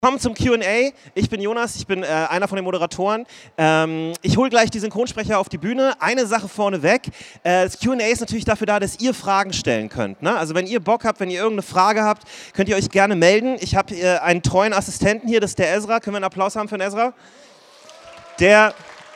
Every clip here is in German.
Willkommen zum Q&A. Ich bin Jonas, ich bin einer von den Moderatoren. Ich hole gleich die Synchronsprecher auf die Bühne. Eine Sache vorneweg, das Q&A ist natürlich dafür da, dass ihr Fragen stellen könnt. Ne? Also wenn ihr Bock habt, wenn ihr irgendeine Frage habt, könnt ihr euch gerne melden. Ich habe einen treuen Assistenten hier, das ist der Ezra. Können wir einen Applaus haben für den Ezra? Der...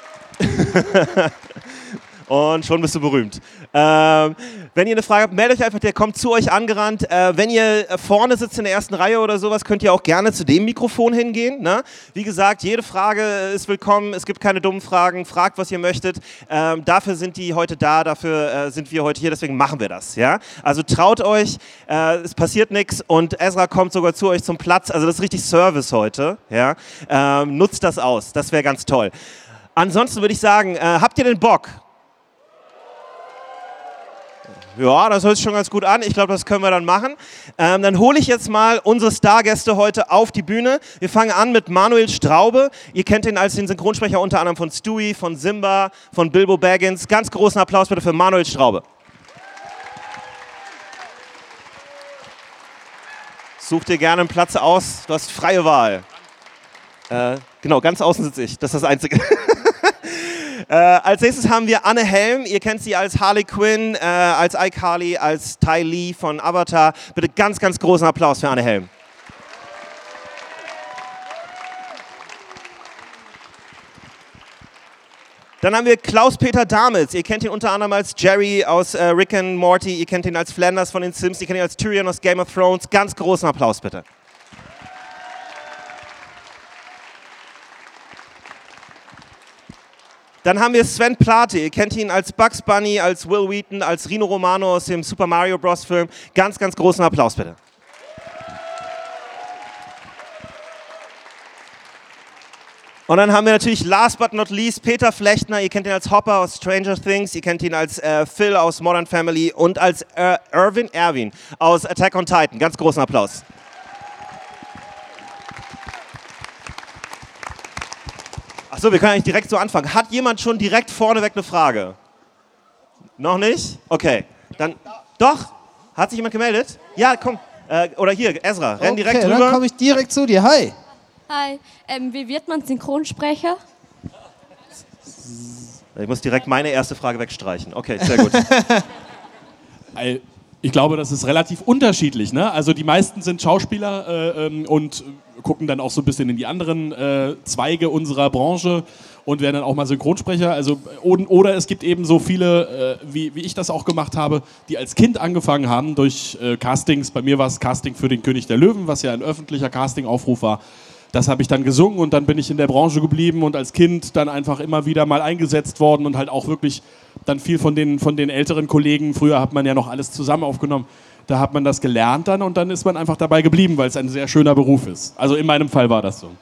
Und schon bist du berühmt. Wenn ihr eine Frage habt, meldet euch einfach, der kommt zu euch angerannt. Wenn ihr vorne sitzt in der ersten Reihe oder sowas, könnt ihr auch gerne zu dem Mikrofon hingehen. Ne? Wie gesagt, jede Frage ist willkommen, es gibt keine dummen Fragen, fragt, was ihr möchtet. Dafür sind die heute da, dafür sind wir heute hier, deswegen machen wir das. Ja? Also traut euch, es passiert nichts und Ezra kommt sogar zu euch zum Platz. Also das ist richtig Service heute. Ja? Nutzt das aus, das wäre ganz toll. Ansonsten würde ich sagen, habt ihr den Bock? Ja, das hört sich schon ganz gut an. Ich glaube, das können wir dann machen. Dann hole ich jetzt mal unsere Stargäste heute auf die Bühne. Wir fangen an mit Manuel Straube. Ihr kennt ihn als den Synchronsprecher unter anderem von Stewie, von Simba, von Bilbo Baggins. Ganz großen Applaus bitte für Manuel Straube. Such dir gerne einen Platz aus. Du hast freie Wahl. Genau, ganz außen sitze ich. Das ist das Einzige. Als nächstes haben wir Anne Helm. Ihr kennt sie als Harley Quinn, als iCarly, als Ty Lee von Avatar. Bitte ganz, ganz großen Applaus für Anne Helm. Dann haben wir Klaus-Peter Damitz. Ihr kennt ihn unter anderem als Jerry aus Rick and Morty. Ihr kennt ihn als Flanders von den Sims. Ihr kennt ihn als Tyrion aus Game of Thrones. Ganz großen Applaus bitte. Dann haben wir Sven Plate, ihr kennt ihn als Bugs Bunny, als Will Wheaton, als Rino Romano aus dem Super Mario Bros. Film. Ganz, ganz großen Applaus bitte. Und dann haben wir natürlich last but not least Peter Flechtner, ihr kennt ihn als Hopper aus Stranger Things, ihr kennt ihn als Phil aus Modern Family und als Erwin aus Attack on Titan. Ganz großen Applaus. Achso, wir können eigentlich direkt so anfangen. Hat jemand schon direkt vorneweg eine Frage? Noch nicht? Okay. Dann, doch? Hat sich jemand gemeldet? Ja, komm. Oder hier, Ezra, renn direkt rüber. Dann komme ich direkt zu dir. Hi. Hi. Wie wird man Synchronsprecher? Ich muss direkt meine erste Frage wegstreichen. Okay, sehr gut. Ich glaube, das ist relativ unterschiedlich. Ne? Also die meisten sind Schauspieler und gucken dann auch so ein bisschen in die anderen Zweige unserer Branche und werden dann auch mal Synchronsprecher. Also, oder es gibt eben so viele, wie ich das auch gemacht habe, die als Kind angefangen haben durch Castings. Bei mir war es Casting für den König der Löwen, was ja ein öffentlicher Castingaufruf war. Das habe ich dann gesungen und dann bin ich in der Branche geblieben und als Kind dann einfach immer wieder mal eingesetzt worden und halt auch wirklich dann viel von den älteren Kollegen. Früher hat man ja noch alles zusammen aufgenommen. Da hat man das gelernt dann und dann ist man einfach dabei geblieben, weil es ein sehr schöner Beruf ist. Also in meinem Fall war das so.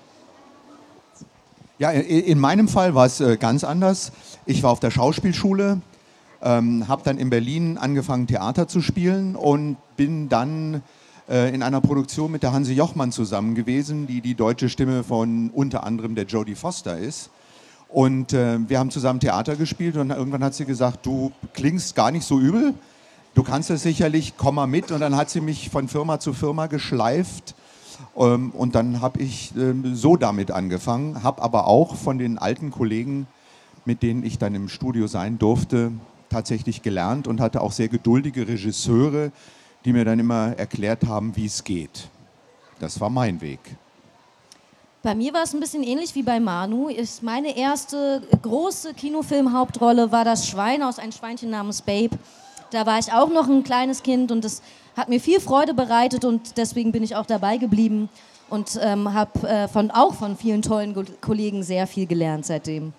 Ja, in meinem Fall war es ganz anders. Ich war auf der Schauspielschule, habe dann in Berlin angefangen Theater zu spielen und bin dann in einer Produktion mit der Hanse Jochmann zusammen gewesen, die die deutsche Stimme von unter anderem der Jodie Foster ist. Und wir haben zusammen Theater gespielt und irgendwann hat sie gesagt, du klingst gar nicht so übel, du kannst es sicherlich, komm mal mit. Und dann hat sie mich von Firma zu Firma geschleift und dann habe ich so damit angefangen, habe aber auch von den alten Kollegen, mit denen ich dann im Studio sein durfte, tatsächlich gelernt und hatte auch sehr geduldige Regisseure, die mir dann immer erklärt haben, wie es geht. Das war mein Weg. Bei mir war es ein bisschen ähnlich wie bei Manu. Meine erste große Kinofilm-Hauptrolle war das Schwein aus Ein Schweinchen namens Babe. Da war ich auch noch ein kleines Kind und das hat mir viel Freude bereitet und deswegen bin ich auch dabei geblieben und habe von vielen tollen Kollegen sehr viel gelernt seitdem.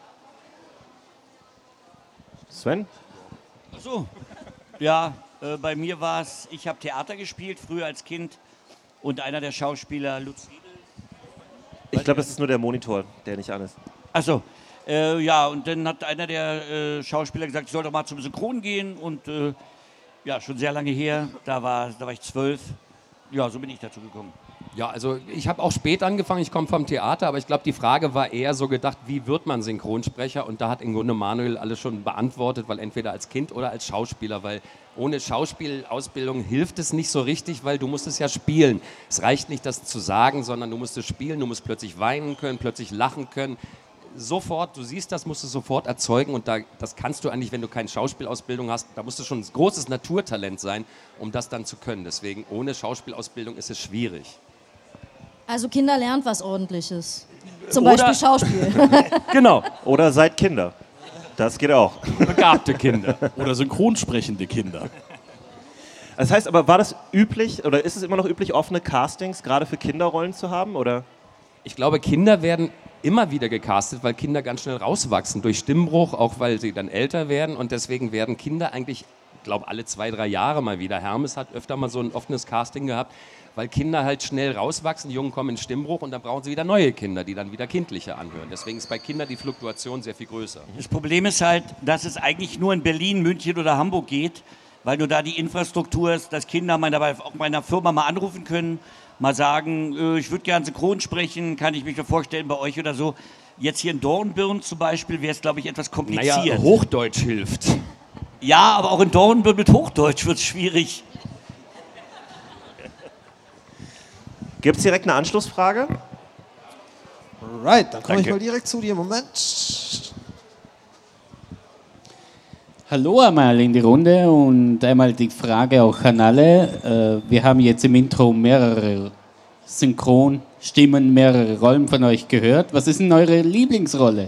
Sven? Ach so. Ja, bei mir war es, ich habe Theater gespielt, früher als Kind und einer der Schauspieler, Lutz Riedel. Ich glaube, das ist nur der Monitor, der nicht an ist. Achso, ja, und dann hat einer der Schauspieler gesagt, ich soll doch mal zum Synchron gehen und ja, schon sehr lange her, da war ich 12. Ja, so bin ich dazu gekommen. Ja, also ich habe auch spät angefangen, ich komme vom Theater, aber ich glaube, die Frage war eher so gedacht, wie wird man Synchronsprecher? Und da hat im Grunde Manuel alles schon beantwortet, weil entweder als Kind oder als Schauspieler, weil ohne Schauspielausbildung hilft es nicht so richtig, weil du musst es ja spielen. Es reicht nicht, das zu sagen, sondern du musst es spielen, du musst plötzlich weinen können, plötzlich lachen können. Sofort, du siehst das, musst du sofort erzeugen und das kannst du eigentlich, wenn du keine Schauspielausbildung hast, da musst du schon ein großes Naturtalent sein, um das dann zu können. Deswegen, ohne Schauspielausbildung ist es schwierig. Also Kinder lernt was Ordentliches. Zum Beispiel Schauspiel. Genau. Oder seid Kinder. Das geht auch. Begabte Kinder. Oder synchronsprechende Kinder. Das heißt aber, war das üblich oder ist es immer noch üblich, offene Castings gerade für Kinderrollen zu haben? Oder? Ich glaube, Kinder werden immer wieder gecastet, weil Kinder ganz schnell rauswachsen durch Stimmbruch, auch weil sie dann älter werden und deswegen werden Kinder eigentlich, ich glaube, alle 2-3 Jahre mal wieder. Hermes hat öfter mal so ein offenes Casting gehabt, weil Kinder halt schnell rauswachsen, die Jungen kommen in Stimmbruch und dann brauchen sie wieder neue Kinder, die dann wieder kindlicher anhören. Deswegen ist bei Kindern die Fluktuation sehr viel größer. Das Problem ist halt, dass es eigentlich nur in Berlin, München oder Hamburg geht, weil nur da die Infrastruktur ist, dass Kinder auch meiner Firma mal anrufen können, mal sagen, ich würde gerne synchron sprechen, kann ich mich mir vorstellen bei euch oder so. Jetzt hier in Dornbirn zum Beispiel wäre es, glaube ich, etwas kompliziert. Naja, Hochdeutsch hilft. Ja, aber auch in Dornbirn mit Hochdeutsch wird es schwierig. Gibt es direkt eine Anschlussfrage? Alright, dann komme ich mal direkt zu dir. Moment. Hallo einmal in die Runde und einmal die Frage auch an alle. Wir haben jetzt im Intro mehrere Synchronstimmen, mehrere Rollen von euch gehört. Was ist denn eure Lieblingsrolle?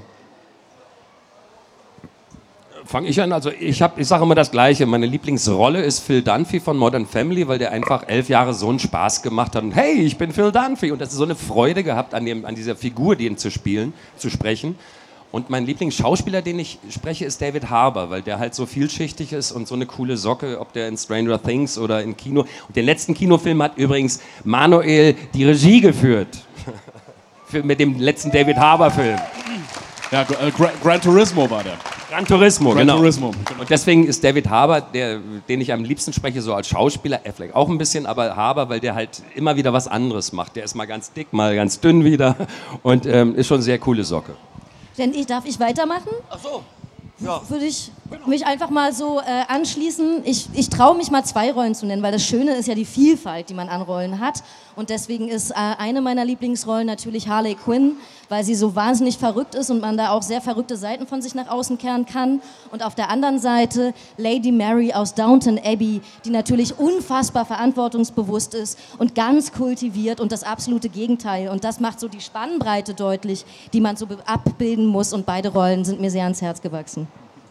Fange ich an, also ich sage immer das Gleiche, meine Lieblingsrolle ist Phil Dunphy von Modern Family, weil der einfach 11 Jahre so einen Spaß gemacht hat und hey, ich bin Phil Dunphy und das ist so eine Freude gehabt an dieser Figur, den zu sprechen. Und mein Lieblingsschauspieler, den ich spreche, ist David Harbour, weil der halt so vielschichtig ist und so eine coole Socke, ob der in Stranger Things oder in Kino. Und den letzten Kinofilm hat übrigens Manuel die Regie geführt. Mit dem letzten David Harbour-Film. Ja, Gran Turismo war der. Gran Turismo, Gran genau. Turismo. Und deswegen ist David Harbour, den ich am liebsten spreche, so als Schauspieler, vielleicht auch ein bisschen, aber Harbour, weil der halt immer wieder was anderes macht. Der ist mal ganz dick, mal ganz dünn wieder und ist schon eine sehr coole Socke. Darf ich weitermachen? Ach so. Ja. Würde ich mich einfach mal so anschließen. Ich traue mich mal 2 Rollen zu nennen, weil das Schöne ist ja die Vielfalt, die man an Rollen hat. Und deswegen ist eine meiner Lieblingsrollen natürlich Harley Quinn, weil sie so wahnsinnig verrückt ist und man da auch sehr verrückte Seiten von sich nach außen kehren kann. Und auf der anderen Seite Lady Mary aus Downton Abbey, die natürlich unfassbar verantwortungsbewusst ist und ganz kultiviert und das absolute Gegenteil. Und das macht so die Spannbreite deutlich, die man so abbilden muss. Und beide Rollen sind mir sehr ans Herz gewachsen.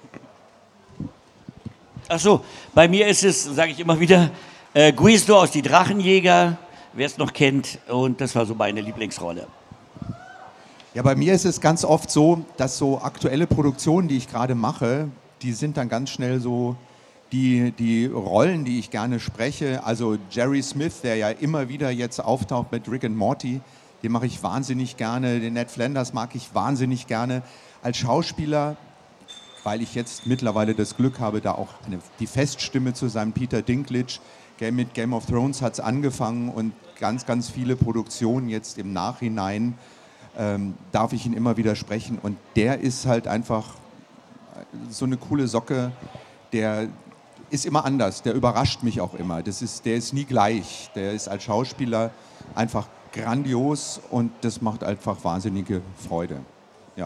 Ach so, bei mir ist es, sage ich immer wieder, Guido aus Die Drachenjäger, wer es noch kennt, und das war so meine Lieblingsrolle. Ja, bei mir ist es ganz oft so, dass so aktuelle Produktionen, die ich gerade mache, die sind dann ganz schnell so die Rollen, die ich gerne spreche. Also Jerry Smith, der ja immer wieder jetzt auftaucht mit Rick and Morty, den mache ich wahnsinnig gerne. Den Ned Flanders mag ich wahnsinnig gerne. Als Schauspieler, weil ich jetzt mittlerweile das Glück habe, da auch die Feststimme zu sein, Peter Dinklage. Mit Game of Thrones hat es angefangen und ganz, ganz viele Produktionen jetzt im Nachhinein darf ich ihn immer wieder sprechen. Und der ist halt einfach so eine coole Socke, der ist immer anders, der überrascht mich auch immer. Der ist nie gleich, der ist als Schauspieler einfach grandios und das macht einfach wahnsinnige Freude. Ja.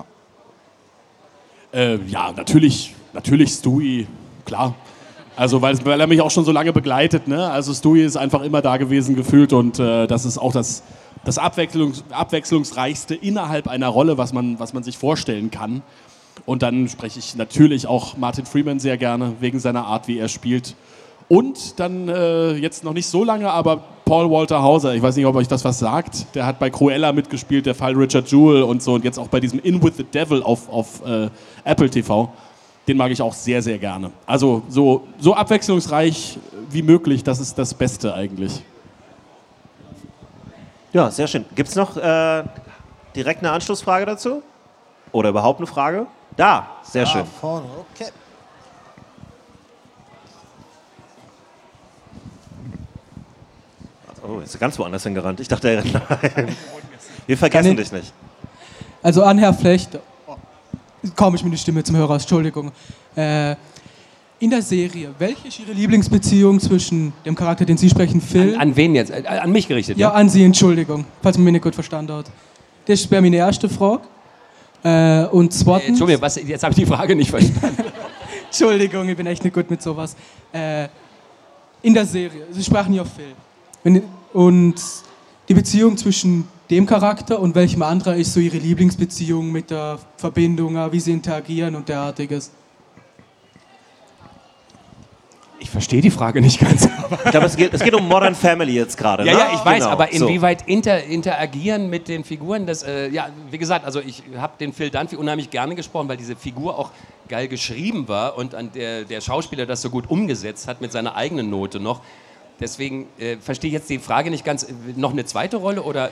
Ja, natürlich Stewie, klar. Also weil er mich auch schon so lange begleitet, ne? Also Stewie ist einfach immer da gewesen gefühlt und das ist auch das abwechslungsreichste innerhalb einer Rolle, was man sich vorstellen kann. Und dann spreche ich natürlich auch Martin Freeman sehr gerne, wegen seiner Art, wie er spielt. Und dann jetzt noch nicht so lange, aber Paul Walter Hauser, ich weiß nicht, ob euch das was sagt, der hat bei Cruella mitgespielt, der Fall Richard Jewell und so und jetzt auch bei diesem In With the Devil auf Apple TV. Den mag ich auch sehr, sehr gerne. Also so abwechslungsreich wie möglich, das ist das Beste eigentlich. Ja, sehr schön. Gibt es noch direkt eine Anschlussfrage dazu? Oder überhaupt eine Frage? Da, sehr schön. Vorne, okay. Oh, ist ganz woanders hingerannt. Ich dachte, nein. Wir vergessen dich nicht. Also an Herr Flecht, kaum ich mir die Stimme zum Hörer, Entschuldigung. In der Serie, welche ist Ihre Lieblingsbeziehung zwischen dem Charakter, den Sie sprechen, Phil? An wen jetzt? An mich gerichtet? Ja, an Sie, Entschuldigung, falls man mich nicht gut verstanden hat. Das wäre meine erste Frage. Und zweitens... Entschuldigung, jetzt habe ich die Frage nicht verstanden. Entschuldigung, ich bin echt nicht gut mit sowas. In der Serie, Sie sprachen ja Phil. Und die Beziehung zwischen dem Charakter und welchem anderer ist so Ihre Lieblingsbeziehung mit der Verbindung, wie Sie interagieren und derartiges? Ich verstehe die Frage nicht ganz. Ich glaube, es geht um Modern Family jetzt gerade. Ja, ne? ja, ich weiß, Genau, aber inwieweit interagieren mit den Figuren, das, ja, wie gesagt, also ich habe den Phil Dunphy unheimlich gerne gesprochen, weil diese Figur auch geil geschrieben war und der Schauspieler das so gut umgesetzt hat mit seiner eigenen Note noch. Deswegen verstehe ich jetzt die Frage nicht ganz. Noch eine zweite Rolle oder...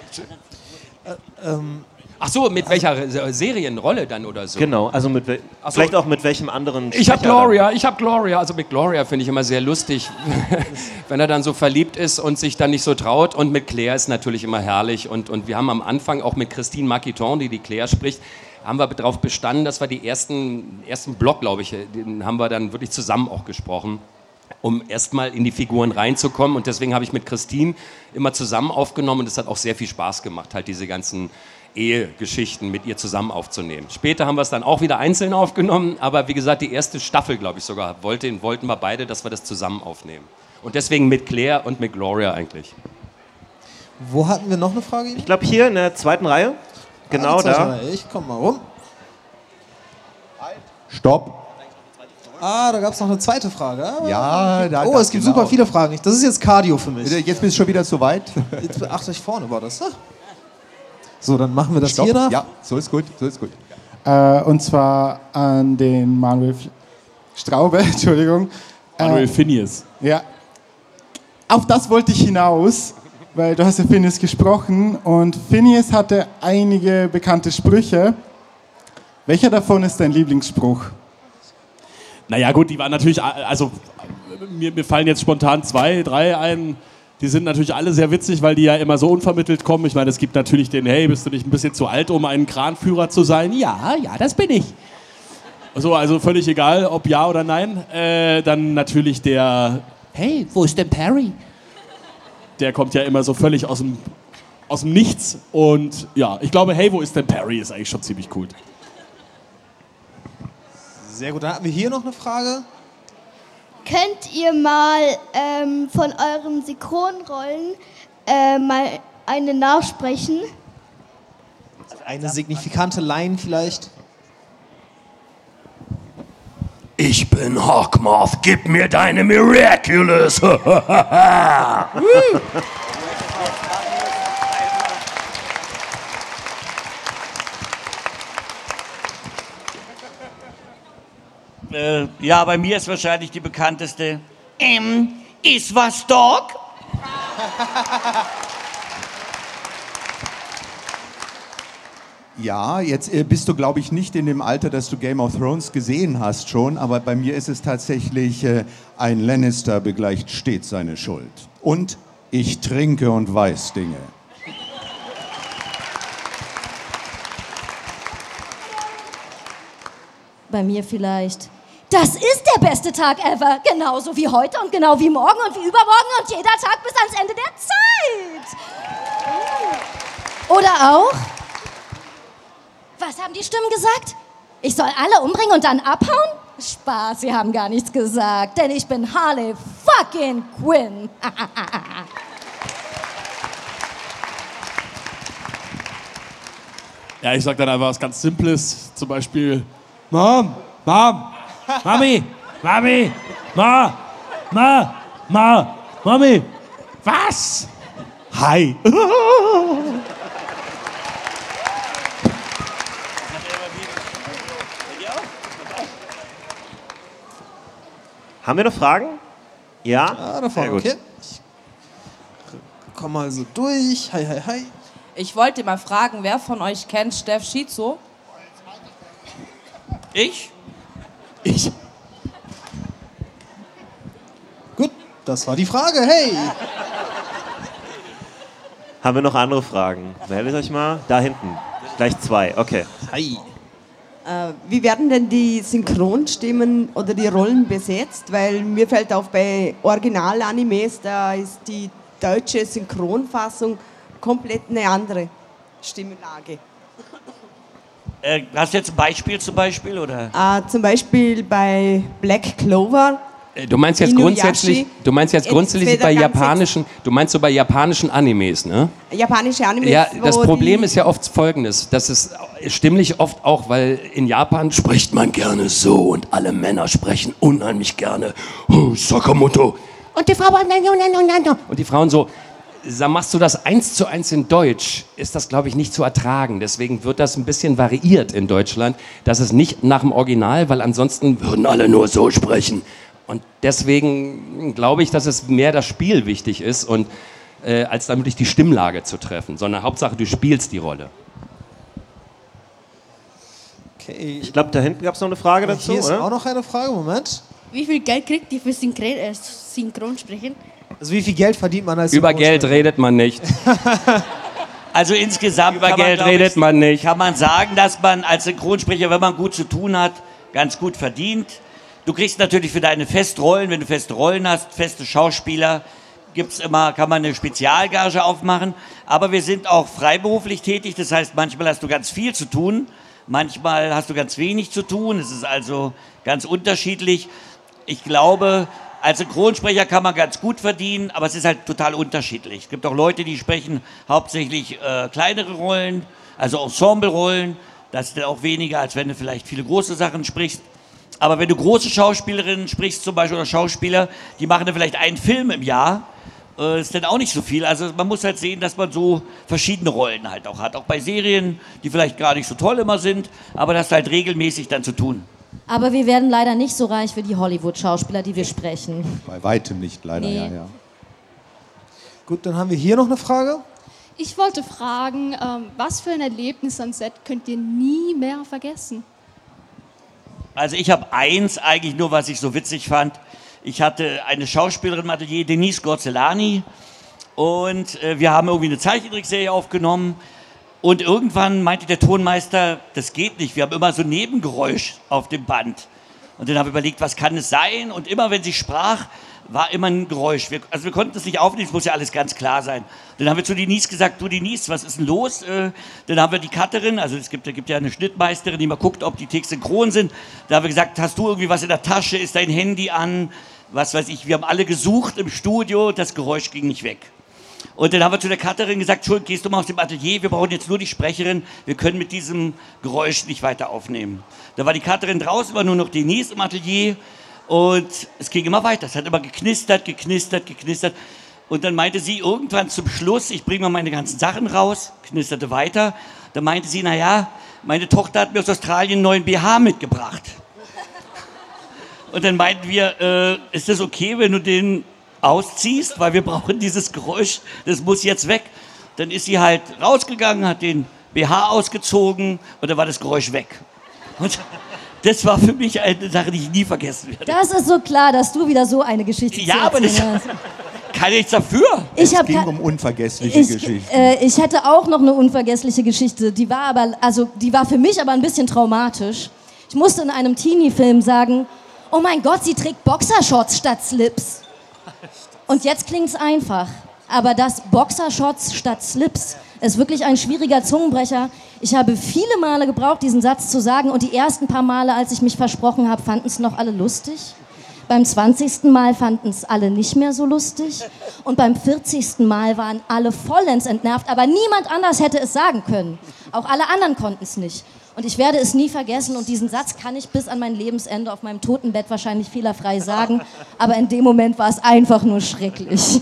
Ach so, mit welcher Serienrolle dann oder so? Genau, also vielleicht auch mit welchem anderen Ich habe Gloria. Also mit Gloria finde ich immer sehr lustig, wenn er dann so verliebt ist und sich dann nicht so traut. Und mit Claire ist natürlich immer herrlich. Und wir haben am Anfang auch mit Christine Marquiton, die Claire spricht, haben wir darauf bestanden, dass wir die ersten Block, glaube ich, den haben wir dann wirklich zusammen auch gesprochen, um erstmal in die Figuren reinzukommen. Und deswegen habe ich mit Christine immer zusammen aufgenommen und es hat auch sehr viel Spaß gemacht, halt diese ganzen Ehegeschichten mit ihr zusammen aufzunehmen. Später haben wir es dann auch wieder einzeln aufgenommen, aber wie gesagt, die erste Staffel, glaube ich sogar, wollten wir beide, dass wir das zusammen aufnehmen. Und deswegen mit Claire und mit Gloria eigentlich. Wo hatten wir noch eine Frage? Ich glaube hier in der zweiten Reihe. Genau da. Ich komm mal rum. Stopp. Da gab es noch eine zweite Frage. Ja, da. Es gibt super viele Fragen. Das ist jetzt Cardio für mich. Jetzt bist du schon wieder zu weit. Ach, ich vorne war das. So, dann machen wir das hier da. Ja, so ist gut. Und zwar an den Manuel Straube, Entschuldigung. Manuel Phineas. Ja. Auf das wollte ich hinaus, weil du hast ja Phineas gesprochen und Phineas hatte einige bekannte Sprüche. Welcher davon ist dein Lieblingsspruch? Naja gut, die waren natürlich, also mir fallen jetzt spontan 2, 3 ein. Die sind natürlich alle sehr witzig, weil die ja immer so unvermittelt kommen. Ich meine, es gibt natürlich den, hey, bist du nicht ein bisschen zu alt, um ein Kranführer zu sein? Ja, das bin ich. So, also völlig egal, ob ja oder nein. Dann natürlich der, hey, wo ist denn Perry? Der kommt ja immer so völlig aus dem Nichts. Und ja, ich glaube, hey, wo ist denn Perry, ist eigentlich schon ziemlich gut. Sehr gut, dann hatten wir hier noch eine Frage. Könnt ihr mal von euren Synchronrollen mal eine nachsprechen? Eine signifikante Line vielleicht? Ich bin Hawkmoth, gib mir deine Miraculous. Ja, bei mir ist wahrscheinlich die bekannteste. Ist was, Dog? Ja, jetzt bist du, glaube ich, nicht in dem Alter, dass du Game of Thrones gesehen hast schon, aber bei mir ist es tatsächlich, ein Lannister begleicht stets seine Schuld. Und ich trinke und weiß Dinge. Bei mir vielleicht. Das ist der beste Tag ever. Genauso wie heute und genau wie morgen und wie übermorgen und jeder Tag bis ans Ende der Zeit. Oder auch... Was haben die Stimmen gesagt? Ich soll alle umbringen und dann abhauen? Spaß, sie haben gar nichts gesagt, denn ich bin Harley fucking Quinn. Ja, ich sag dann einfach was ganz Simples, zum Beispiel Mom, Mami, Mami, was? Hi. Haben wir noch Fragen? Ja? Ja, da vorne, okay. Ich komm mal so durch. Hi. Ich wollte mal fragen, wer von euch kennt Steff Schizo? Ich? Gut, das war die Frage. Hey! Haben wir noch andere Fragen? Meldet euch mal. Da hinten. Gleich 2. Okay. Hi. Wie werden denn die Synchronstimmen oder die Rollen besetzt? Weil mir fällt auf, bei Original-Animes, da ist die deutsche Synchronfassung komplett eine andere Stimmlage. Hast du jetzt ein Beispiel zum Beispiel? Oder? Zum Beispiel bei Black Clover. Du meinst jetzt grundsätzlich bei japanischen, du meinst so bei japanischen Animes, ne? Japanische Animes. Ja, das Problem ist ja oft folgendes, das ist stimmlich oft auch, weil in Japan spricht man gerne so und alle Männer sprechen unheimlich gerne Sakamoto. Und die Frauen so, machst du das 1:1 in Deutsch, ist das, glaube ich, nicht zu ertragen. Deswegen wird das ein bisschen variiert in Deutschland. Das ist nicht nach dem Original, weil ansonsten würden alle nur so sprechen. Und deswegen glaube ich, dass es mehr das Spiel wichtig ist, und, als dann wirklich die Stimmlage zu treffen. Sondern Hauptsache, du spielst die Rolle. Okay. Ich glaube, da hinten gab es noch eine Frage dazu, Hier ist oder? auch noch eine Frage, Moment. Wie viel Geld kriegt ihr für Synchronsprechen? Also wie viel Geld verdient man als Über Geld redet man nicht. Also insgesamt Über Geld redet man nicht. Kann man sagen, dass man als Synchronsprecher, wenn man gut zu tun hat, ganz gut verdient. Du kriegst natürlich für deine Festrollen, wenn du feste Rollen hast, feste Schauspieler, kann man eine Spezialgage aufmachen. Aber wir sind auch freiberuflich tätig, das heißt, manchmal hast du ganz viel zu tun, manchmal hast du ganz wenig zu tun. Es ist also ganz unterschiedlich. Ich glaube, als Synchronsprecher kann man ganz gut verdienen, aber es ist halt total unterschiedlich. Es gibt auch Leute, die sprechen hauptsächlich kleinere Rollen, also Ensemble-Rollen. Das ist dann auch weniger, als wenn du vielleicht viele große Sachen sprichst. Aber wenn du große Schauspielerinnen sprichst zum Beispiel oder Schauspieler, die machen dann vielleicht einen Film im Jahr, ist dann auch nicht so viel. Also man muss halt sehen, dass man so verschiedene Rollen halt auch hat. Auch bei Serien, die vielleicht gar nicht so toll immer sind, aber das ist halt regelmäßig dann zu tun. Aber wir werden leider nicht so reich wie die Hollywood-Schauspieler, die wir sprechen. Bei weitem nicht, leider, Nee. ja. Gut, dann haben wir hier noch eine Frage. Ich wollte fragen, was für ein Erlebnis am Set könnt ihr nie mehr vergessen? Also ich habe eins eigentlich nur, was ich so witzig fand. Ich hatte eine Schauspielerin im Atelier, Denise Gorzelani, und wir haben irgendwie eine Zeichentrickserie aufgenommen, und irgendwann meinte der Tonmeister, das geht nicht, wir haben immer so ein Nebengeräusch auf dem Band. Und dann habe ich überlegt, was kann es sein? Und immer, wenn sie sprach, war immer ein Geräusch. Wir konnten das nicht aufnehmen, es muss ja alles ganz klar sein. Dann haben wir zu Denise gesagt, du Denise, was ist denn los? Dann haben wir die Cutterin, also da gibt ja eine Schnittmeisterin, die mal guckt, ob die Takes synchron sind. Da haben wir gesagt, hast du irgendwie was in der Tasche, ist dein Handy an? Was weiß ich, wir haben alle gesucht im Studio, das Geräusch ging nicht weg. Und dann haben wir zu der Cutterin gesagt, Entschuldigung, gehst du mal aus dem Atelier, wir brauchen jetzt nur die Sprecherin, wir können mit diesem Geräusch nicht weiter aufnehmen. Da war die Cutterin draußen, war nur noch Denise im Atelier, und es ging immer weiter, es hat immer geknistert. Und dann meinte sie irgendwann zum Schluss, ich bringe mal meine ganzen Sachen raus, knisterte weiter. Dann meinte sie, naja, meine Tochter hat mir aus Australien einen neuen BH mitgebracht. Und dann meinten wir, ist das okay, wenn du den ausziehst, weil wir brauchen dieses Geräusch, das muss jetzt weg. Dann ist sie halt rausgegangen, hat den BH ausgezogen, und dann war das Geräusch weg. Und das war für mich eine Sache, die ich nie vergessen werde. Das ist so klar, dass du wieder so eine Geschichte Ja, aber das kann ich nichts dafür. Es ging um unvergessliche Geschichten. Ich hätte auch noch eine unvergessliche Geschichte. Die war für mich aber ein bisschen traumatisch. Ich musste in einem Teenie-Film sagen, oh mein Gott, sie trägt Boxershorts statt Slips. Und jetzt klingt's einfach. Aber das Boxershorts statt Slips ist wirklich ein schwieriger Zungenbrecher. Ich habe viele Male gebraucht, diesen Satz zu sagen, und die ersten paar Male, als ich mich versprochen habe, fanden es noch alle lustig. Beim 20. Mal fanden es alle nicht mehr so lustig. Und beim 40. Mal waren alle vollends entnervt, aber niemand anders hätte es sagen können. Auch alle anderen konnten es nicht. Und ich werde es nie vergessen, und diesen Satz kann ich bis an mein Lebensende auf meinem Totenbett wahrscheinlich fehlerfrei sagen, aber in dem Moment war es einfach nur schrecklich.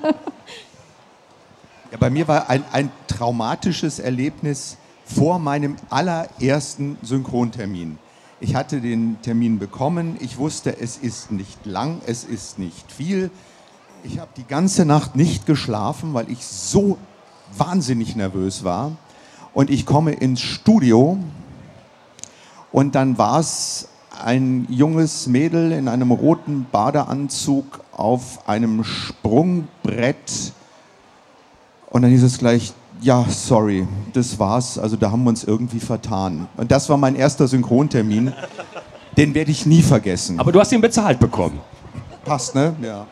Ja, bei mir war ein traumatisches Erlebnis vor meinem allerersten Synchrontermin. Ich hatte den Termin bekommen, ich wusste, es ist nicht lang, es ist nicht viel. Ich habe die ganze Nacht nicht geschlafen, weil ich so wahnsinnig nervös war. Und ich komme ins Studio, und dann war es ein junges Mädel in einem roten Badeanzug auf einem Sprungbrett. Und dann hieß es gleich, ja, sorry, das war's. Also da haben wir uns irgendwie vertan. Und das war mein erster Synchrontermin. Den werde ich nie vergessen. Aber du hast ihn bezahlt bekommen. Passt, ne? Ja.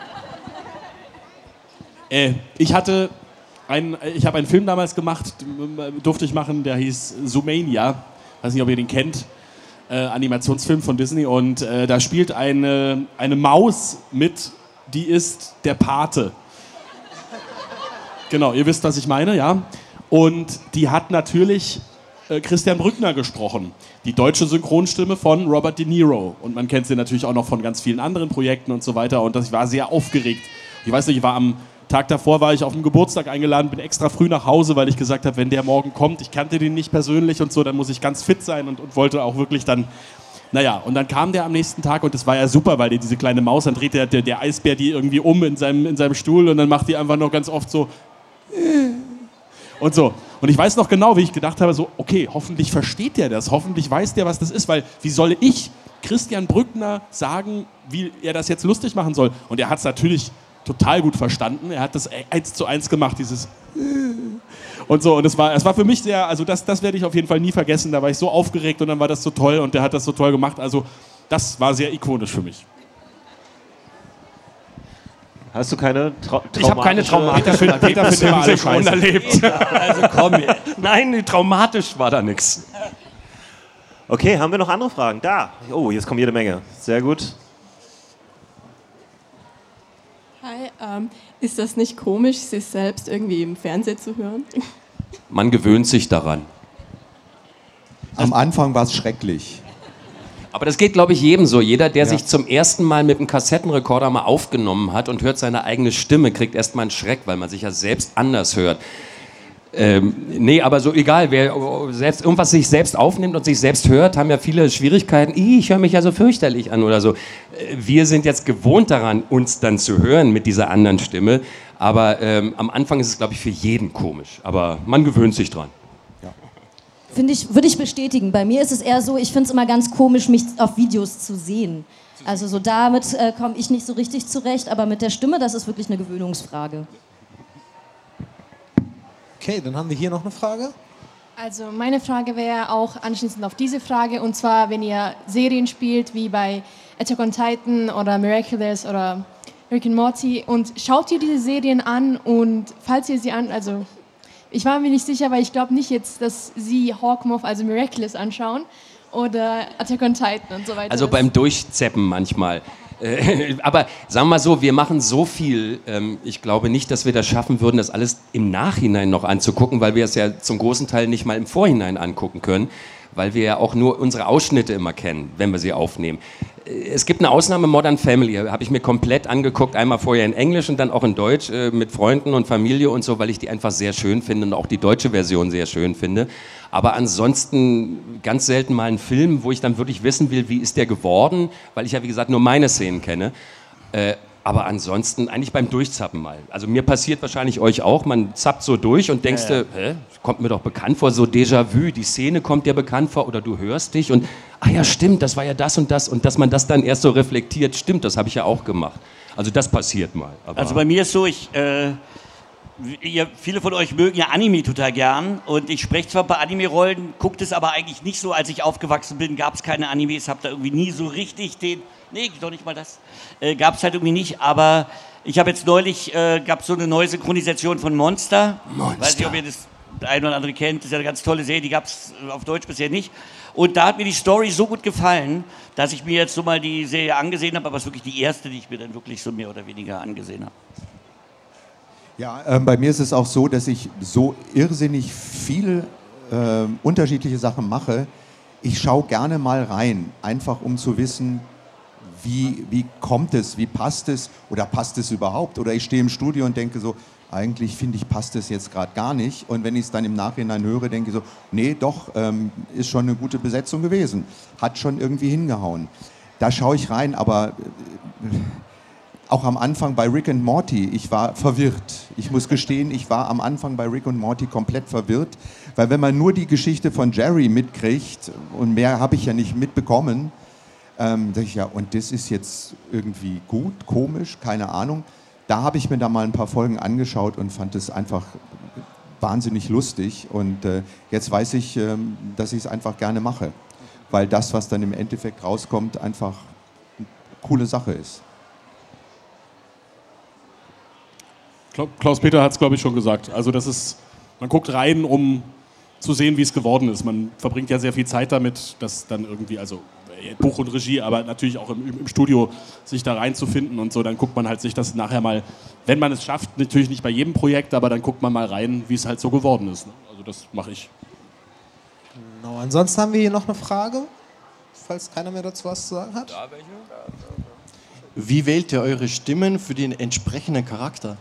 Ich habe einen Film damals gemacht, durfte ich machen, der hieß Zoomania. Weiß nicht, ob ihr den kennt. Animationsfilm von Disney. Und da spielt eine Maus mit, die ist der Pate. Genau, ihr wisst, was ich meine, ja. Und die hat natürlich Christian Brückner gesprochen. Die deutsche Synchronstimme von Robert De Niro. Und man kennt sie natürlich auch noch von ganz vielen anderen Projekten und so weiter. Und ich war sehr aufgeregt. Ich weiß nicht, am Tag davor war ich auf einen Geburtstag eingeladen, bin extra früh nach Hause, weil ich gesagt habe, wenn der morgen kommt, ich kannte den nicht persönlich und so, dann muss ich ganz fit sein und wollte auch wirklich dann, naja, und dann kam der am nächsten Tag und das war ja super, weil diese kleine Maus, dann dreht der Eisbär die irgendwie um in seinem Stuhl und dann macht die einfach noch ganz oft so und so. Und ich weiß noch genau, wie ich gedacht habe, so, okay, hoffentlich versteht der das, hoffentlich weiß der, was das ist, weil wie soll ich Christian Brückner sagen, wie er das jetzt lustig machen soll? Und er hat es natürlich total gut verstanden. Er hat das 1:1 gemacht, dieses und so. Und es war für mich sehr, also das werde ich auf jeden Fall nie vergessen. Da war ich so aufgeregt und dann war das so toll und der hat das so toll gemacht. Also das war sehr ikonisch für mich. Hast du keine Ich habe keine traumatischen Erlebnisse im Synchron erlebt. Also komm. Nein, traumatisch war da nichts. Okay, haben wir noch andere Fragen? Da. Oh, jetzt kommt jede Menge. Sehr gut. Hi, ist das nicht komisch, sich selbst irgendwie im Fernsehen zu hören? Man gewöhnt sich daran. Am Anfang war es schrecklich. Aber das geht, glaube ich, jedem so. Jeder, der sich zum ersten Mal mit einem Kassettenrekorder mal aufgenommen hat und hört seine eigene Stimme, kriegt erstmal einen Schreck, weil man sich ja selbst anders hört. Nee, aber so egal, wer selbst irgendwas sich selbst aufnimmt und sich selbst hört, haben ja viele Schwierigkeiten. Ich höre mich ja so fürchterlich an oder so. Wir sind jetzt gewohnt daran, uns dann zu hören mit dieser anderen Stimme. Aber am Anfang ist es, glaube ich, für jeden komisch. Aber man gewöhnt sich dran. Würde ich bestätigen. Bei mir ist es eher so, ich finde es immer ganz komisch, mich auf Videos zu sehen. Also so damit komme ich nicht so richtig zurecht, aber mit der Stimme, das ist wirklich eine Gewöhnungsfrage. Okay, dann haben wir hier noch eine Frage. Also meine Frage wäre auch anschließend auf diese Frage, und zwar, wenn ihr Serien spielt, wie bei Attack on Titan oder Miraculous oder Rick and Morty, und schaut ihr diese Serien an, und falls ihr sie also ich war mir nicht sicher, weil ich glaube nicht jetzt, dass sie Hawkmoth, also Miraculous, anschauen oder Attack on Titan und so weiter. Also beim Durchzeppen manchmal. Aber sagen wir mal so, wir machen so viel, ich glaube nicht, dass wir das schaffen würden, das alles im Nachhinein noch anzugucken, weil wir es ja zum großen Teil nicht mal im Vorhinein angucken können, weil wir ja auch nur unsere Ausschnitte immer kennen, wenn wir sie aufnehmen. Es gibt eine Ausnahme, Modern Family, habe ich mir komplett angeguckt, einmal vorher in Englisch und dann auch in Deutsch, mit Freunden und Familie und so, weil ich die einfach sehr schön finde und auch die deutsche Version sehr schön finde. Aber ansonsten ganz selten mal einen Film, wo ich dann wirklich wissen will, wie ist der geworden, weil ich ja, wie gesagt, nur meine Szenen kenne. Aber ansonsten eigentlich beim Durchzappen mal. Also mir passiert wahrscheinlich euch auch, man zappt so durch und denkst dir, kommt mir doch bekannt vor, so Déjà-vu, die Szene kommt dir bekannt vor oder du hörst dich und, ah ja stimmt, das war ja das und dass man das dann erst so reflektiert, stimmt, das habe ich ja auch gemacht. Also das passiert mal. Aber also bei mir ist so, viele von euch mögen ja Anime total gern, und ich spreche zwar bei Anime-Rollen, guckt es aber eigentlich nicht so. Als ich aufgewachsen bin, gab es keine Animes, habe da irgendwie nie so richtig nee, doch nicht mal das, gab es halt irgendwie nicht, aber ich habe jetzt neulich, gab es so eine neue Synchronisation von Monster. Weiß nicht, ob ihr das ein oder andere kennt, das ist ja eine ganz tolle Serie, die gab es auf Deutsch bisher nicht. Und da hat mir die Story so gut gefallen, dass ich mir jetzt so mal die Serie angesehen habe, aber es ist wirklich die erste, die ich mir dann wirklich so mehr oder weniger angesehen habe. Ja, bei mir ist es auch so, dass ich so irrsinnig viel unterschiedliche Sachen mache. Ich schaue gerne mal rein, einfach um zu wissen, wie kommt es, wie passt es oder passt es überhaupt? Oder ich stehe im Studio und denke so, eigentlich finde ich, passt es jetzt gerade gar nicht. Und wenn ich es dann im Nachhinein höre, denke ich so, nee, doch, ist schon eine gute Besetzung gewesen. Hat schon irgendwie hingehauen. Da schaue ich rein, aber auch am Anfang bei Rick and Morty, ich war verwirrt. Ich muss gestehen, ich war am Anfang bei Rick und Morty komplett verwirrt, weil wenn man nur die Geschichte von Jerry mitkriegt, und mehr habe ich ja nicht mitbekommen, dachte ich, ja, und das ist jetzt irgendwie gut, komisch, keine Ahnung. da habe ich mir da mal ein paar Folgen angeschaut und fand es einfach wahnsinnig lustig. Und jetzt weiß ich, dass ich es einfach gerne mache, weil das, was dann im Endeffekt rauskommt, einfach eine coole Sache ist. Klaus-Peter hat es, glaube ich, schon gesagt. Also das ist, man guckt rein, um zu sehen, wie es geworden ist. Man verbringt ja sehr viel Zeit damit, das dann irgendwie, also Buch und Regie, aber natürlich auch im Studio sich da reinzufinden und so. Dann guckt man halt sich das nachher mal, wenn man es schafft, natürlich nicht bei jedem Projekt, aber dann guckt man mal rein, wie es halt so geworden ist. Ne? Also das mache ich. Genau, ansonsten haben wir hier noch eine Frage, falls keiner mehr dazu was zu sagen hat. Da welche? Wie wählt ihr eure Stimmen für den entsprechenden Charakter?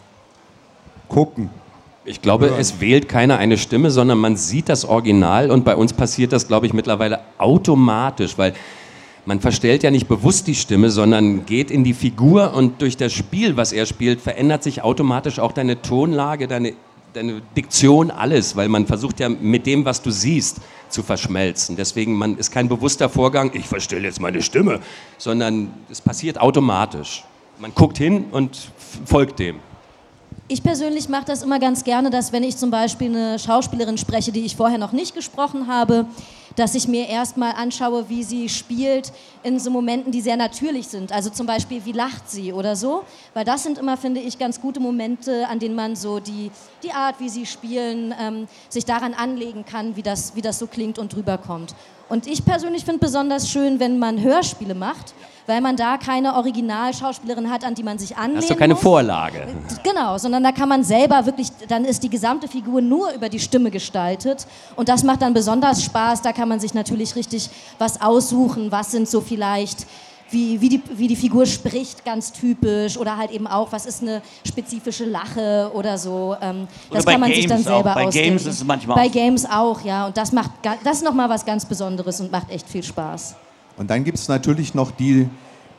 Gucken. Ich glaube, es wählt keiner eine Stimme, sondern man sieht das Original und bei uns passiert das, glaube ich, mittlerweile automatisch, weil man verstellt ja nicht bewusst die Stimme, sondern geht in die Figur und durch das Spiel, was er spielt, verändert sich automatisch auch deine Tonlage, deine Diktion, alles, weil man versucht ja mit dem, was du siehst, zu verschmelzen. Deswegen ist kein bewusster Vorgang, ich verstelle jetzt meine Stimme, sondern es passiert automatisch. Man guckt hin und folgt dem. Ich persönlich mache das immer ganz gerne, dass wenn ich zum Beispiel eine Schauspielerin spreche, die ich vorher noch nicht gesprochen habe, dass ich mir erstmal anschaue, wie sie spielt in so Momenten, die sehr natürlich sind. Also zum Beispiel, wie lacht sie oder so. Weil das sind immer, finde ich, ganz gute Momente, an denen man so die Art, wie sie spielen, sich daran anlegen kann, wie das so klingt und rüberkommt. Und ich persönlich finde besonders schön, wenn man Hörspiele macht, weil man da keine Originalschauspielerin hat, an die man sich anlehnen muss. Hast du keine Vorlage. Genau, sondern da kann man selber wirklich, dann ist die gesamte Figur nur über die Stimme gestaltet und das macht dann besonders Spaß, da kann man sich natürlich richtig was aussuchen, was sind so vielleicht, wie die Figur spricht, ganz typisch oder halt eben auch, was ist eine spezifische Lache oder so. Das kann man sich dann selber ausdenken. Bei Games ist es manchmal Bei Games auch, ja, und das ist nochmal was ganz Besonderes und macht echt viel Spaß. Und dann gibt es natürlich noch die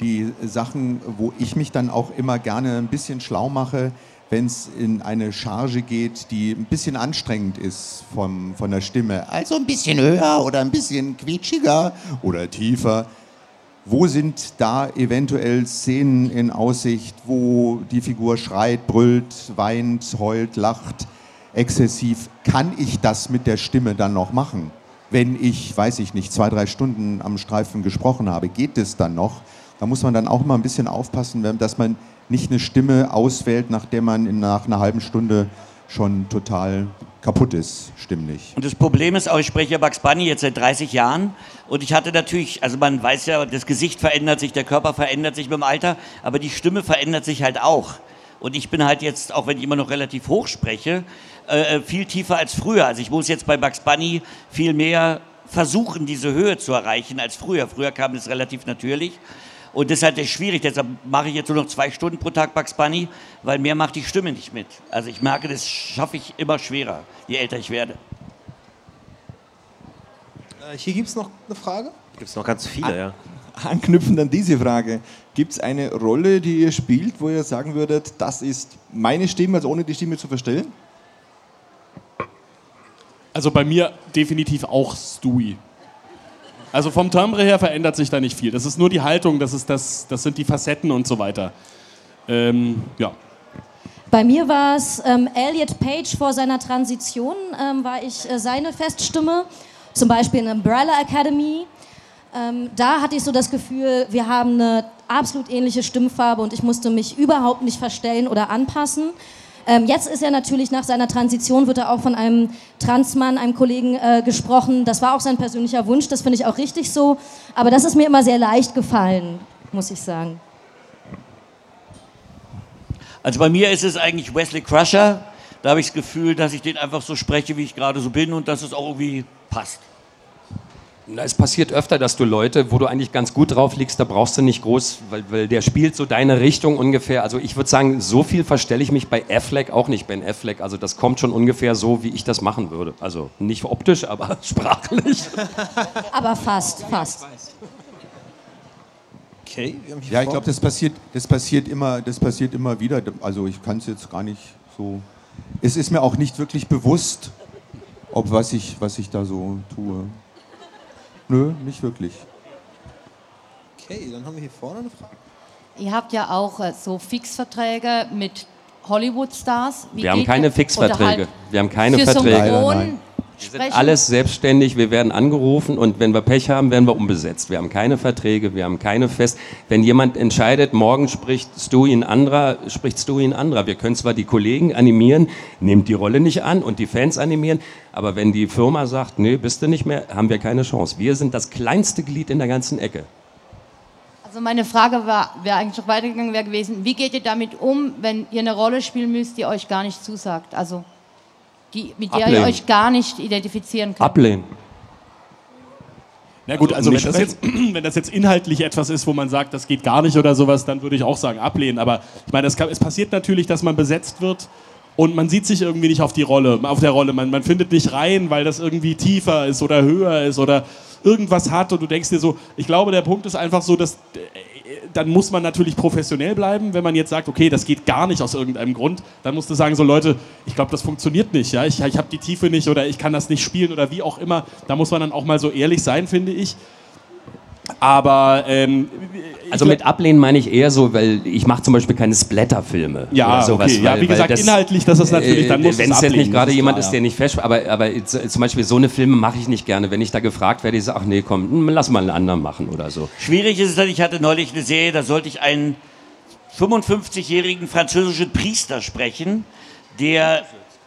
Sachen, wo ich mich dann auch immer gerne ein bisschen schlau mache, wenn es in eine Charge geht, die ein bisschen anstrengend ist von der Stimme. Also ein bisschen höher oder ein bisschen quietschiger oder tiefer. Wo sind da eventuell Szenen in Aussicht, wo die Figur schreit, brüllt, weint, heult, lacht, exzessiv? Kann ich das mit der Stimme dann noch machen? Wenn ich, weiß ich nicht, 2-3 Stunden am Streifen gesprochen habe, geht es dann noch? Da muss man dann auch mal ein bisschen aufpassen, dass man nicht eine Stimme auswählt, nachdem man nach einer halben Stunde schon total kaputt ist, stimmlich. Und das Problem ist auch, ich spreche ja Bugs Bunny jetzt seit 30 Jahren und ich hatte natürlich, also man weiß ja, das Gesicht verändert sich, der Körper verändert sich mit dem Alter, aber die Stimme verändert sich halt auch. Und ich bin halt jetzt, auch wenn ich immer noch relativ hoch spreche, viel tiefer als früher. Also ich muss jetzt bei Bugs Bunny viel mehr versuchen, diese Höhe zu erreichen als früher. Früher kam das relativ natürlich. Und das ist halt schwierig, deshalb mache ich jetzt nur noch 2 Stunden pro Tag Bugs Bunny, weil mehr macht die Stimme nicht mit. Also ich merke, das schaffe ich immer schwerer, je älter ich werde. Hier gibt es noch eine Frage. Gibt es noch ganz viele, ja. Anknüpfend an diese Frage, gibt es eine Rolle, die ihr spielt, wo ihr sagen würdet, das ist meine Stimme, also ohne die Stimme zu verstellen? Also bei mir definitiv auch Stewie. Also vom Timbre her verändert sich da nicht viel. Das ist nur die Haltung, das sind die Facetten und so weiter. Ja. Bei mir war es Elliot Page vor seiner Transition, war ich seine Feststimme, zum Beispiel in Umbrella Academy. Da hatte ich so das Gefühl, wir haben eine absolut ähnliche Stimmfarbe und ich musste mich überhaupt nicht verstellen oder anpassen. Jetzt ist er natürlich nach seiner Transition, wird er auch von einem Transmann, einem Kollegen gesprochen. Das war auch sein persönlicher Wunsch, das finde ich auch richtig so. Aber das ist mir immer sehr leicht gefallen, muss ich sagen. Also bei mir ist es eigentlich Wesley Crusher. Da habe ich das Gefühl, dass ich den einfach so spreche, wie ich gerade so bin und dass es auch irgendwie passt. Na, es passiert öfter, dass du Leute, wo du eigentlich ganz gut drauf liegst, da brauchst du nicht groß, weil der spielt so deine Richtung ungefähr. Also ich würde sagen, so viel verstelle ich mich bei Affleck auch nicht, Ben Affleck. Also das kommt schon ungefähr so, wie ich das machen würde. Also nicht optisch, aber sprachlich. Aber fast. Okay. Ja, ich glaube, das passiert immer wieder. Also ich kann es jetzt gar nicht so. Es ist mir auch nicht wirklich bewusst, was ich da so tue. Nö, nicht wirklich. Okay, dann haben wir hier vorne eine Frage. Ihr habt ja auch so Fixverträge mit Hollywood-Stars. Wir haben keine Fixverträge. Wir haben keine für Verträge. Synchron Wir sind alles selbstständig, wir werden angerufen und wenn wir Pech haben, werden wir umbesetzt. Wir haben keine Verträge, wir haben keine Fest. Wenn jemand entscheidet, morgen spricht Stewie ein anderer. Wir können zwar die Kollegen animieren, nehmt die Rolle nicht an und die Fans animieren, aber wenn die Firma sagt, nee, bist du nicht mehr, haben wir keine Chance. Wir sind das kleinste Glied in der ganzen Ecke. Also meine Frage wäre eigentlich noch weitergegangen, wäre gewesen, wie geht ihr damit um, wenn ihr eine Rolle spielen müsst, die euch gar nicht zusagt? Also mit der ihr euch gar nicht identifizieren könnt. Ablehnen. Na gut, also wenn das jetzt inhaltlich etwas ist, wo man sagt, das geht gar nicht oder sowas, dann würde ich auch sagen, ablehnen. Aber ich meine, es passiert natürlich, dass man besetzt wird und man sieht sich irgendwie nicht auf der Rolle. Man findet nicht rein, weil das irgendwie tiefer ist oder höher ist oder irgendwas hat und du denkst dir so, ich glaube, der Punkt ist einfach so, dass dann muss man natürlich professionell bleiben. Wenn man jetzt sagt, okay, das geht gar nicht aus irgendeinem Grund, dann musst du sagen, so Leute, ich glaube, das funktioniert nicht. Ja? Ich habe die Tiefe nicht oder ich kann das nicht spielen oder wie auch immer. Da muss man dann auch mal so ehrlich sein, finde ich. Aber also mit Ablehnen meine ich eher so, weil ich mache zum Beispiel keine Splatter-Filme. Ja, oder sowas, okay. Ja, wie gesagt, das, inhaltlich, das ist natürlich, dann muss wenn es jetzt nicht gerade jemand ist, ja. der nicht fest, aber zum Beispiel so eine Filme mache ich nicht gerne. Wenn ich da gefragt werde, ich sage, ach nee, komm, lass mal einen anderen machen oder so. Schwierig ist es dann, ich hatte neulich eine Serie, da sollte ich einen 55-jährigen französischen Priester sprechen, der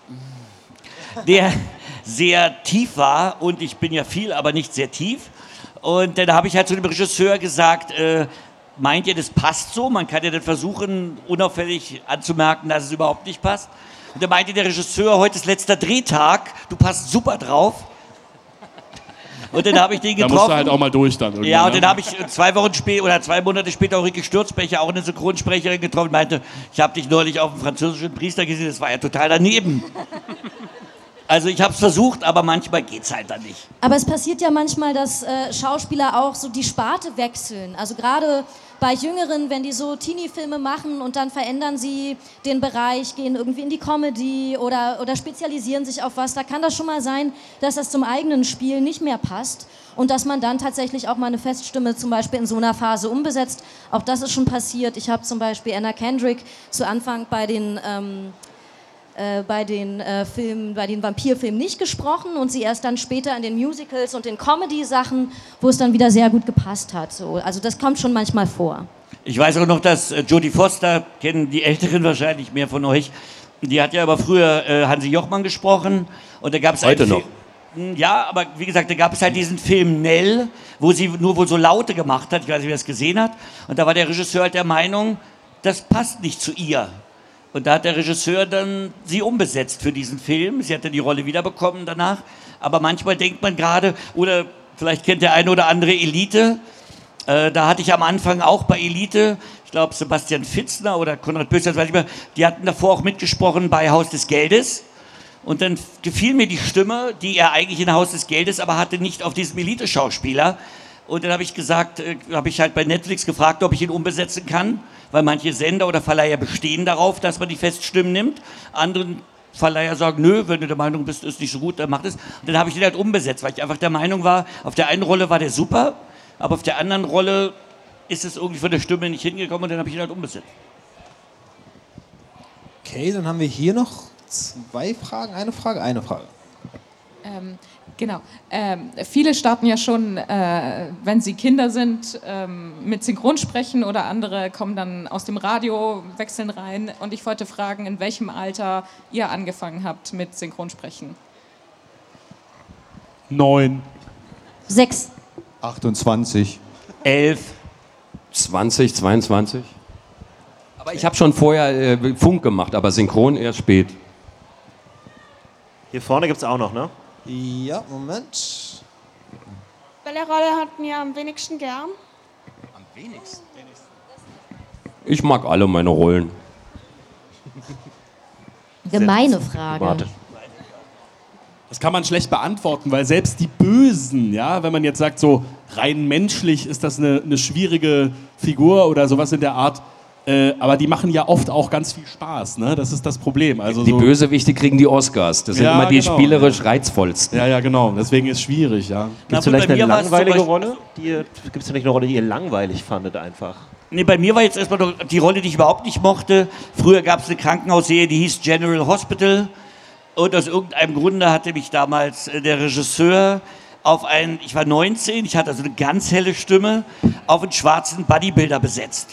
sehr tief war und ich bin ja viel, aber nicht sehr tief. Und dann habe ich halt zu dem Regisseur gesagt, meint ihr, das passt so? Man kann ja dann versuchen, unauffällig anzumerken, dass es überhaupt nicht passt. Und dann meinte der Regisseur, heute ist letzter Drehtag, du passt super drauf. Und dann habe ich den getroffen. Da musst du halt auch mal durch dann. Ja, und dann habe ich 2 Wochen später oder 2 Monate später auch Ricky Sturzbecher, auch eine Synchronsprecherin, getroffen und meinte, ich habe dich neulich auf dem französischen Priester gesehen, das war ja total daneben. Also ich habe es versucht, aber manchmal geht es halt dann nicht. Aber es passiert ja manchmal, dass Schauspieler auch so die Sparte wechseln. Also gerade bei Jüngeren, wenn die so Teenie-Filme machen und dann verändern sie den Bereich, gehen irgendwie in die Comedy oder spezialisieren sich auf was, da kann das schon mal sein, dass das zum eigenen Spiel nicht mehr passt und dass man dann tatsächlich auch mal eine Feststimme zum Beispiel in so einer Phase umbesetzt. Auch das ist schon passiert. Ich habe zum Beispiel Anna Kendrick zu Anfang bei den Vampirfilmen nicht gesprochen und sie erst dann später in den Musicals und den Comedy-Sachen, wo es dann wieder sehr gut gepasst hat. So, also das kommt schon manchmal vor. Ich weiß auch noch, dass Jodie Foster, kennen die Älteren wahrscheinlich mehr von euch, die hat ja aber früher Hansi Jochmann gesprochen und da gab es heute noch. Ja, aber wie gesagt, da gab es halt diesen Film Nell, wo sie nur wohl so Laute gemacht hat, ich weiß nicht, wer das gesehen hat, und da war der Regisseur halt der Meinung, das passt nicht zu ihr. Und da hat der Regisseur dann sie umbesetzt für diesen Film. Sie hat dann die Rolle wiederbekommen danach. Aber manchmal denkt man gerade, oder vielleicht kennt der eine oder andere Elite. Da hatte ich am Anfang auch bei Elite, ich glaube Sebastian Fitzner oder Konrad Böser, weiß ich mehr, die hatten davor auch mitgesprochen bei Haus des Geldes. Und dann gefiel mir die Stimme, die er eigentlich in Haus des Geldes, aber hatte nicht auf diesem Elite-Schauspieler. Und dann habe ich gesagt, habe ich halt bei Netflix gefragt, ob ich ihn umbesetzen kann, weil manche Sender oder Verleiher bestehen darauf, dass man die Feststimmen nimmt. Andere Verleiher sagen, nö, wenn du der Meinung bist, ist nicht so gut, dann mach das. Und dann habe ich den halt umbesetzt, weil ich einfach der Meinung war, auf der einen Rolle war der super, aber auf der anderen Rolle ist es irgendwie von der Stimme nicht hingekommen und dann habe ich ihn halt umbesetzt. Okay, dann haben wir hier noch 2 Fragen, eine Frage. Genau. Viele starten ja schon, wenn sie Kinder sind, mit Synchronsprechen oder andere kommen dann aus dem Radio, wechseln rein. Und ich wollte fragen, in welchem Alter ihr angefangen habt mit Synchronsprechen? 9. 6. 28. 11. 20, 22. Aber ich habe schon vorher Funk gemacht, aber Synchron erst spät. Hier vorne gibt es auch noch, ne? Ja, Moment. Welche Rolle hatten ihr am wenigsten gern? Am wenigsten? Ich mag alle meine Rollen. Gemeine Frage. Warte. Das kann man schlecht beantworten, weil selbst die Bösen, ja, wenn man jetzt sagt, so rein menschlich ist das eine schwierige Figur oder sowas in der Art, aber die machen ja oft auch ganz viel Spaß, ne? Das ist das Problem. Also die so Bösewichte kriegen die Oscars. Das sind immer die spielerisch reizvollsten. Ja, ja, genau. Deswegen ist es schwierig, ja. Gibt es vielleicht eine langweilige Rolle? Gibt es vielleicht eine Rolle, die ihr langweilig fandet einfach? Nee, bei mir war jetzt erstmal noch die Rolle, die ich überhaupt nicht mochte. Früher gab es eine Krankenhausserie, die hieß General Hospital. Und aus irgendeinem Grunde hatte mich damals der Regisseur ich war 19, ich hatte also eine ganz helle Stimme, auf einen schwarzen Bodybuilder besetzt.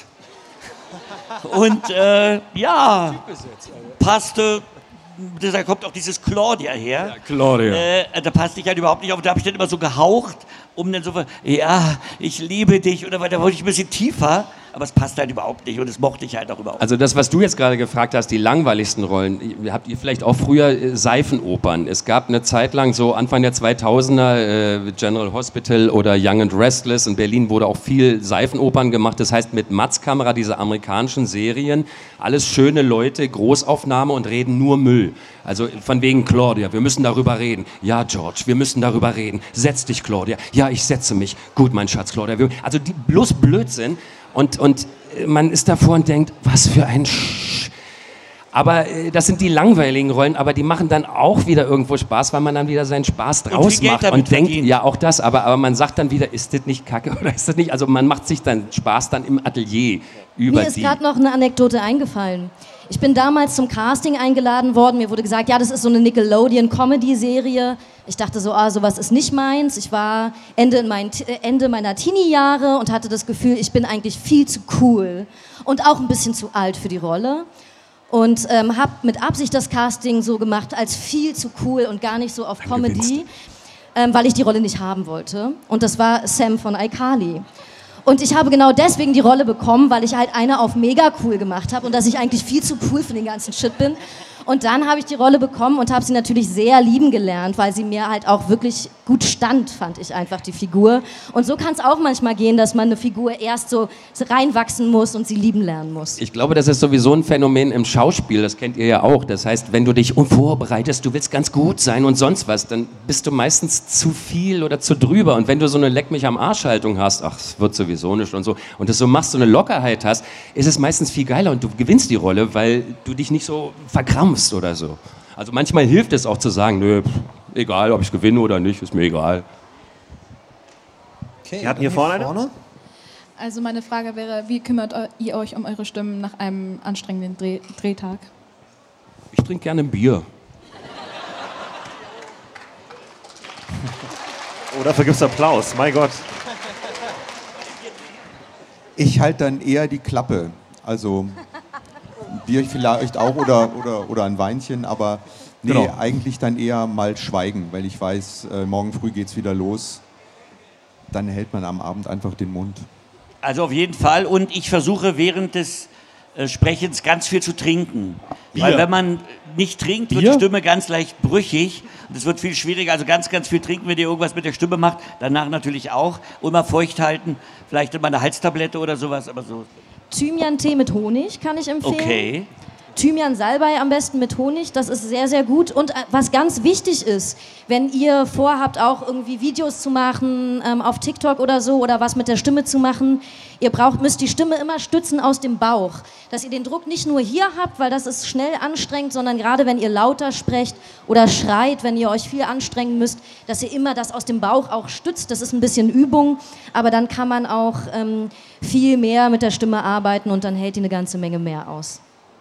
Und ja, passte, da kommt auch dieses Claudia her. Ja, Claudia. Da passte ich halt überhaupt nicht auf. Da habe ich dann immer so gehaucht, um dann so, ja, ich liebe dich. Oder da wollte ich ein bisschen tiefer, aber es passt halt überhaupt nicht und das mochte ich halt auch überhaupt nicht. Also das, was du jetzt gerade gefragt hast, die langweiligsten Rollen, habt ihr vielleicht auch früher Seifenopern? Es gab eine Zeit lang, so Anfang der 2000er, General Hospital oder Young and Restless. In Berlin wurde auch viel Seifenopern gemacht. Das heißt mit Matzkamera, diese amerikanischen Serien, alles schöne Leute, Großaufnahme und reden nur Müll. Also von wegen Claudia, wir müssen darüber reden. Ja, George, wir müssen darüber reden. Setz dich, Claudia. Ja, ich setze mich. Gut, mein Schatz, Claudia. Also bloß Blödsinn. Und man ist davor und denkt, was für ein Aber das sind die langweiligen Rollen, aber die machen dann auch wieder irgendwo Spaß, weil man dann wieder seinen Spaß draus macht und denkt, ja auch das, aber man sagt dann wieder, ist das nicht Kacke oder ist das nicht, also man macht sich dann Spaß dann im Atelier über Mir ist gerade noch eine Anekdote eingefallen. Ich bin damals zum Casting eingeladen worden, mir wurde gesagt, ja, das ist so eine Nickelodeon-Comedy-Serie. Ich dachte so, sowas ist nicht meins. Ich war Ende meiner Teenie-Jahre und hatte das Gefühl, ich bin eigentlich viel zu cool und auch ein bisschen zu alt für die Rolle. Und habe mit Absicht das Casting so gemacht als viel zu cool und gar nicht so auf Comedy, weil ich die Rolle nicht haben wollte. Und das war Sam von iCarly. Und ich habe genau deswegen die Rolle bekommen, weil ich halt eine auf mega cool gemacht habe und dass ich eigentlich viel zu cool für den ganzen Shit bin. Und dann habe ich die Rolle bekommen und habe sie natürlich sehr lieben gelernt, weil sie mir halt auch wirklich gut stand, fand ich einfach, die Figur. Und so kann es auch manchmal gehen, dass man eine Figur erst so reinwachsen muss und sie lieben lernen muss. Ich glaube, das ist sowieso ein Phänomen im Schauspiel, das kennt ihr ja auch. Das heißt, wenn du dich vorbereitest, du willst ganz gut sein und sonst was, dann bist du meistens zu viel oder zu drüber. Und wenn du so eine Leck-mich-am-Arsch-Haltung hast, ach, es wird sowieso nicht und so, und das so machst, so eine Lockerheit hast, ist es meistens viel geiler und du gewinnst die Rolle, weil du dich nicht so verkrampfst oder so. Also manchmal hilft es auch zu sagen, nö, egal, ob ich gewinne oder nicht, ist mir egal. Okay, wir hatten hier vorne eine. Also meine Frage wäre, wie kümmert ihr euch um eure Stimmen nach einem anstrengenden Drehtag? Ich trinke gerne ein Bier. Oh, dafür gibt es Applaus, mein Gott. Ich halte dann eher die Klappe. Also ein Bier vielleicht auch oder ein Weinchen, aber nee, Genau. eigentlich dann eher mal schweigen, weil ich weiß, morgen früh geht's wieder los. Dann hält man am Abend einfach den Mund. Also auf jeden Fall. Und ich versuche während des Sprechens ganz viel zu trinken. Bier. Weil wenn man nicht trinkt, wird Bier? die Stimme ganz leicht brüchig. Und es wird viel schwieriger. Also ganz, ganz viel trinken, wenn ihr irgendwas mit der Stimme macht. Danach natürlich auch. Und mal feucht halten. Vielleicht immer eine Halstablette oder sowas. Aber so. Thymian-Tee mit Honig kann ich empfehlen. Okay. Thymian-Salbei am besten mit Honig, das ist sehr, sehr gut. Und was ganz wichtig ist, wenn ihr vorhabt, auch irgendwie Videos zu machen auf TikTok oder so oder was mit der Stimme zu machen, müsst die Stimme immer stützen aus dem Bauch. Dass ihr den Druck nicht nur hier habt, weil das ist schnell anstrengend, sondern gerade wenn ihr lauter sprecht oder schreit, wenn ihr euch viel anstrengen müsst, dass ihr immer das aus dem Bauch auch stützt. Das ist ein bisschen Übung, aber dann kann man auch viel mehr mit der Stimme arbeiten und dann hält die eine ganze Menge mehr aus.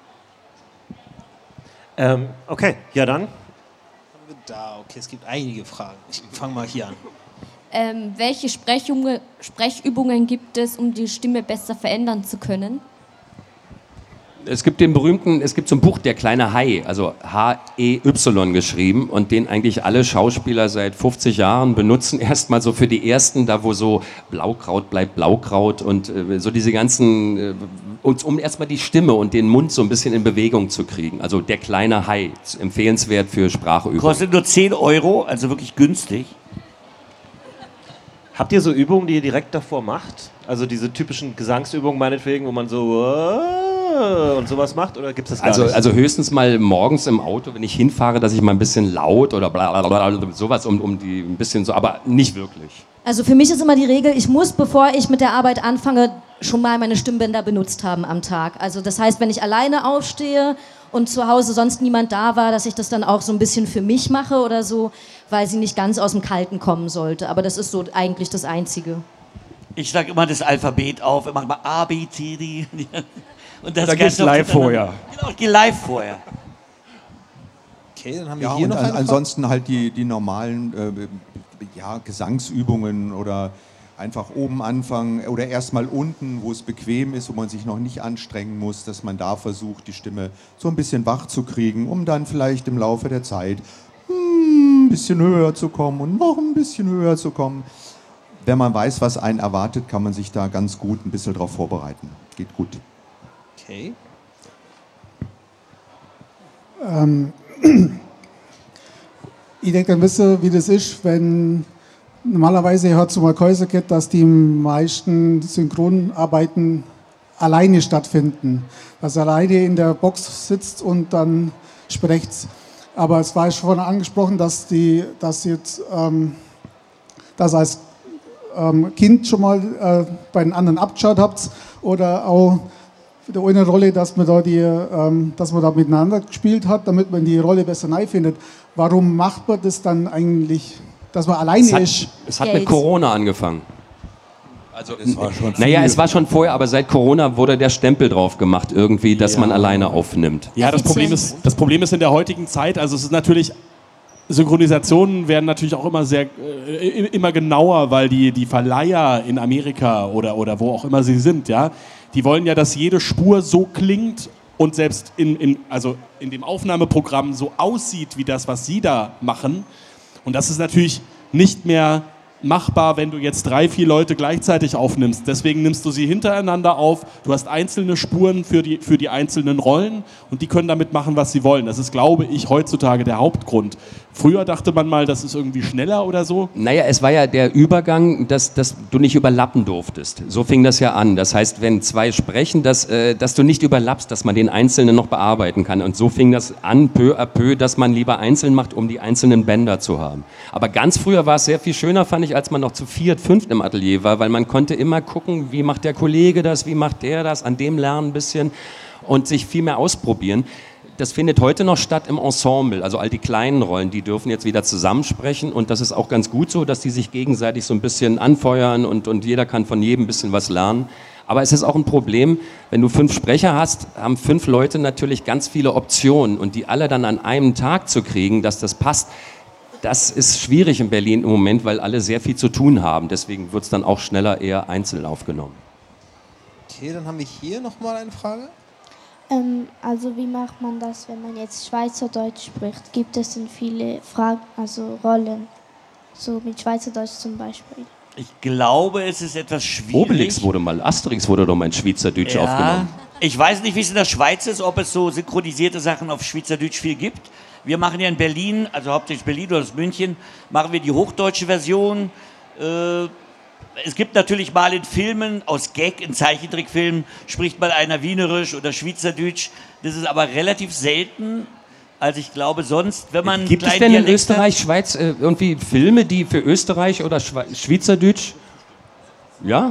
Okay, ja dann. Da, okay, es gibt einige Fragen. Ich fange mal hier an. Welche Sprechübungen gibt es, um die Stimme besser verändern zu können? Es gibt so ein Buch, Der kleine Hai, also H-E-Y geschrieben und den eigentlich alle Schauspieler seit 50 Jahren benutzen. Erstmal so für die ersten, da wo so Blaukraut bleibt Blaukraut und so diese ganzen, um erstmal die Stimme und den Mund so ein bisschen in Bewegung zu kriegen. Also Der kleine Hai, empfehlenswert für Sprachübungen. Kostet nur 10 €, also wirklich günstig. Habt ihr so Übungen, die ihr direkt davor macht? Also diese typischen Gesangsübungen meinetwegen, wo man so und sowas macht? Oder gibt es das gar nicht? Also höchstens mal morgens im Auto, wenn ich hinfahre, dass ich mal ein bisschen laut oder blablabla, sowas um die ein bisschen so, aber nicht wirklich. Also für mich ist immer die Regel, ich muss, bevor ich mit der Arbeit anfange, schon mal meine Stimmbänder benutzt haben am Tag. Also das heißt, wenn ich alleine aufstehe und zu Hause sonst niemand da war, dass ich das dann auch so ein bisschen für mich mache oder so, weil sie nicht ganz aus dem Kalten kommen sollte. Aber das ist so eigentlich das Einzige. Ich sage immer das Alphabet auf, ich mache mal A, B, C, D. Und das da geht's live vorher. Genau, ich gehe live vorher. Okay, dann haben wir Ja, hier und noch eine Frage. ansonsten halt die normalen Gesangsübungen oder einfach oben anfangen oder erstmal unten, wo es bequem ist, wo man sich noch nicht anstrengen muss, dass man da versucht, die Stimme so ein bisschen wach zu kriegen, um dann vielleicht im Laufe der Zeit ein bisschen höher zu kommen und noch ein bisschen höher zu kommen. Wenn man weiß, was einen erwartet, kann man sich da ganz gut ein bisschen drauf vorbereiten. Geht gut. Okay. Ich denke, dann wisst ihr, wie das ist, wenn normalerweise hat es mal geheißen, dass die meisten Synchronarbeiten alleine stattfinden. Dass er alleine in der Box sitzt und dann spricht. Aber es war schon angesprochen, dass als Kind schon mal bei den anderen abgeschaut habt oder auch der eine Rolle, dass man da miteinander gespielt hat, damit man die Rolle besser neu findet. Warum macht man das dann eigentlich, dass man alleine ist? Es hat mit Corona angefangen. Also, das war schon es war schon vorher, aber seit Corona wurde der Stempel drauf gemacht, irgendwie, dass man alleine aufnimmt. Ja, das Problem ist in der heutigen Zeit, also es ist natürlich, Synchronisationen werden natürlich auch immer genauer, weil die Verleiher in Amerika oder wo auch immer sie sind, ja, die wollen ja, dass jede Spur so klingt und selbst in dem Aufnahmeprogramm so aussieht wie das, was sie da machen. Und das ist natürlich nicht mehr machbar, wenn du jetzt 3, 4 Leute gleichzeitig aufnimmst. Deswegen nimmst du sie hintereinander auf. Du hast einzelne Spuren für die einzelnen Rollen und die können damit machen, was sie wollen. Das ist, glaube ich, heutzutage der Hauptgrund. Früher dachte man mal, das ist irgendwie schneller oder so. Naja, es war ja der Übergang, dass du nicht überlappen durftest. So fing das ja an. Das heißt, wenn 2 sprechen, dass du nicht überlappst, dass man den Einzelnen noch bearbeiten kann. Und so fing das an, peu à peu, dass man lieber einzeln macht, um die einzelnen Bänder zu haben. Aber ganz früher war es sehr viel schöner, fand ich, als man noch zu 4, 5 im Atelier war, weil man konnte immer gucken, wie macht der Kollege das, wie macht der das, an dem lernen ein bisschen und sich viel mehr ausprobieren. Das findet heute noch statt im Ensemble, also all die kleinen Rollen, die dürfen jetzt wieder zusammensprechen und das ist auch ganz gut so, dass die sich gegenseitig so ein bisschen anfeuern und jeder kann von jedem ein bisschen was lernen. Aber es ist auch ein Problem, wenn du 5 Sprecher hast, haben 5 Leute natürlich ganz viele Optionen und die alle dann an einem Tag zu kriegen, dass das passt, das ist schwierig in Berlin im Moment, weil alle sehr viel zu tun haben. Deswegen wird es dann auch schneller eher einzeln aufgenommen. Okay, dann haben wir hier nochmal eine Frage. Also wie macht man das, wenn man jetzt Schweizerdeutsch spricht? Gibt es denn viele Rollen, so mit Schweizerdeutsch zum Beispiel? Ich glaube, es ist etwas schwierig. Asterix wurde doch mal in Schweizerdeutsch aufgenommen. Ich weiß nicht, wie es in der Schweiz ist, ob es so synchronisierte Sachen auf Schweizerdeutsch viel gibt. Wir machen ja in Berlin, also hauptsächlich Berlin oder aus München, machen wir die hochdeutsche Version. Es gibt natürlich mal in Filmen, aus Gag, in Zeichentrickfilmen, spricht mal einer Wienerisch oder Schweizerdeutsch. Das ist aber relativ selten. Also ich glaube sonst, wenn man Gibt es denn in Österreich, Schweiz irgendwie Filme, die für Österreich oder Schweizerdeutsch? Ja?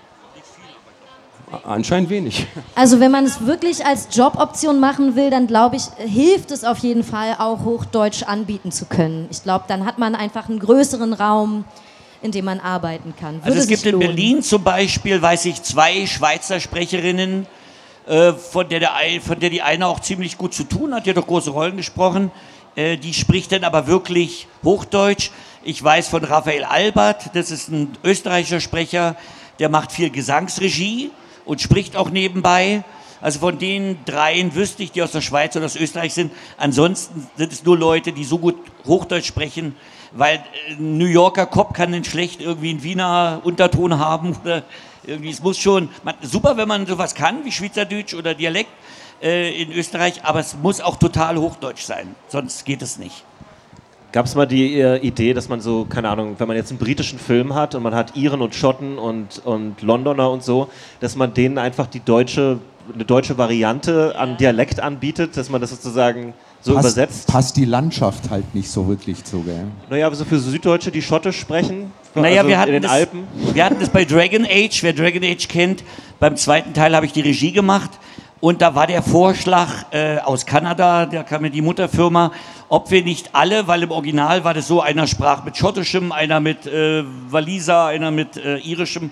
Anscheinend wenig. Also wenn man es wirklich als Joboption machen will, dann glaube ich, hilft es auf jeden Fall auch Hochdeutsch anbieten zu können. Ich glaube, dann hat man einfach einen größeren Raum, in dem man arbeiten kann. Also es gibt in Berlin zum Beispiel, weiß ich, 2 Schweizer Sprecherinnen, von der die eine auch ziemlich gut zu tun hat, die hat doch große Rollen gesprochen, die spricht dann aber wirklich Hochdeutsch. Ich weiß von Raphael Albert, das ist ein österreichischer Sprecher, der macht viel Gesangsregie und spricht auch nebenbei. Also von den 3 wüsste ich, die aus der Schweiz oder aus Österreich sind. Ansonsten sind es nur Leute, die so gut Hochdeutsch sprechen, weil ein New Yorker Cop kann nicht schlecht irgendwie einen Wiener Unterton haben oder irgendwie. Es muss schon, super, wenn man sowas kann, wie Schweizerdeutsch oder Dialekt in Österreich, aber es muss auch total Hochdeutsch sein, sonst geht es nicht. Gab es mal die Idee, dass man so, keine Ahnung, wenn man jetzt einen britischen Film hat und man hat Iren und Schotten und Londoner und so, dass man denen einfach eine deutsche Variante an Dialekt anbietet, dass man das sozusagen so übersetzt? Passt die Landschaft halt nicht so wirklich zu, gell? Naja, aber so für Süddeutsche, die Schottisch sprechen, naja, also wir hatten in den Alpen. Wir hatten das bei Dragon Age, wer Dragon Age kennt, beim 2. Teil habe ich die Regie gemacht. Und da war der Vorschlag aus Kanada, da kam mir die Mutterfirma, ob wir nicht alle, weil im Original war das so, einer sprach mit Schottischem, einer mit Waliser, einer mit Irischem,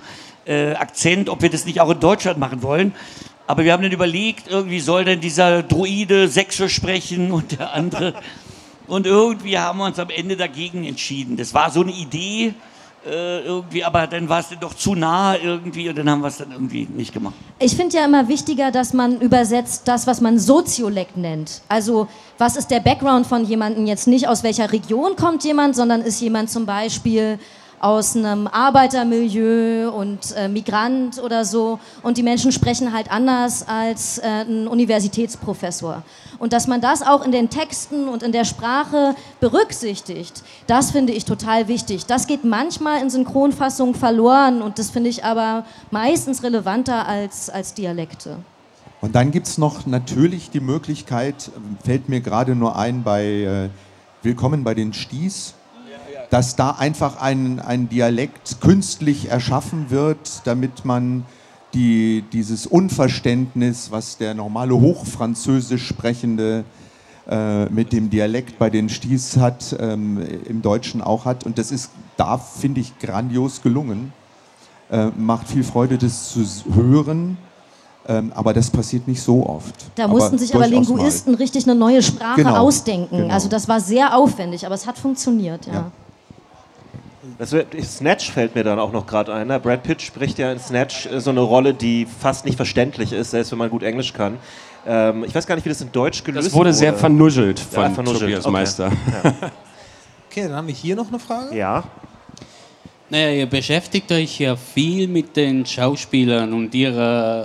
Akzent, ob wir das nicht auch in Deutschland machen wollen. Aber wir haben dann überlegt, irgendwie soll denn dieser Druide Sächsisch sprechen und der andere. Und irgendwie haben wir uns am Ende dagegen entschieden. Das war so eine Idee irgendwie, aber dann war es dann doch zu nah irgendwie und dann haben wir es dann irgendwie nicht gemacht. Ich finde ja immer wichtiger, dass man übersetzt das, was man Soziolekt nennt. Also was ist der Background von jemandem jetzt nicht, aus welcher Region kommt jemand, sondern ist jemand zum Beispiel aus einem Arbeitermilieu und Migrant oder so und die Menschen sprechen halt anders als ein Universitätsprofessor. Und dass man das auch in den Texten und in der Sprache berücksichtigt, das finde ich total wichtig. Das geht manchmal in Synchronfassungen verloren und das finde ich aber meistens relevanter als Dialekte. Und dann gibt es noch natürlich die Möglichkeit, fällt mir gerade nur ein bei Willkommen bei den Sties, dass da einfach ein Dialekt künstlich erschaffen wird, damit man dieses Unverständnis, was der normale Hochfranzösisch Sprechende mit dem Dialekt bei den Sties hat, im Deutschen auch hat. Und das ist da, finde ich, grandios gelungen. Macht viel Freude, das zu hören. Aber das passiert nicht so oft. Da mussten sich aber Linguisten richtig eine neue Sprache ausdenken. Genau. Also das war sehr aufwendig, aber es hat funktioniert, ja. Snatch fällt mir dann auch noch gerade ein. Ne? Brad Pitt spricht ja in Snatch so eine Rolle, die fast nicht verständlich ist, selbst wenn man gut Englisch kann. Ich weiß gar nicht, wie das in Deutsch gelöst wurde. Das wurde sehr vernuschelt von Tobias Meister. Ja. Okay, dann haben wir hier noch eine Frage. Ja. Naja, ihr beschäftigt euch ja viel mit den Schauspielern und ihrer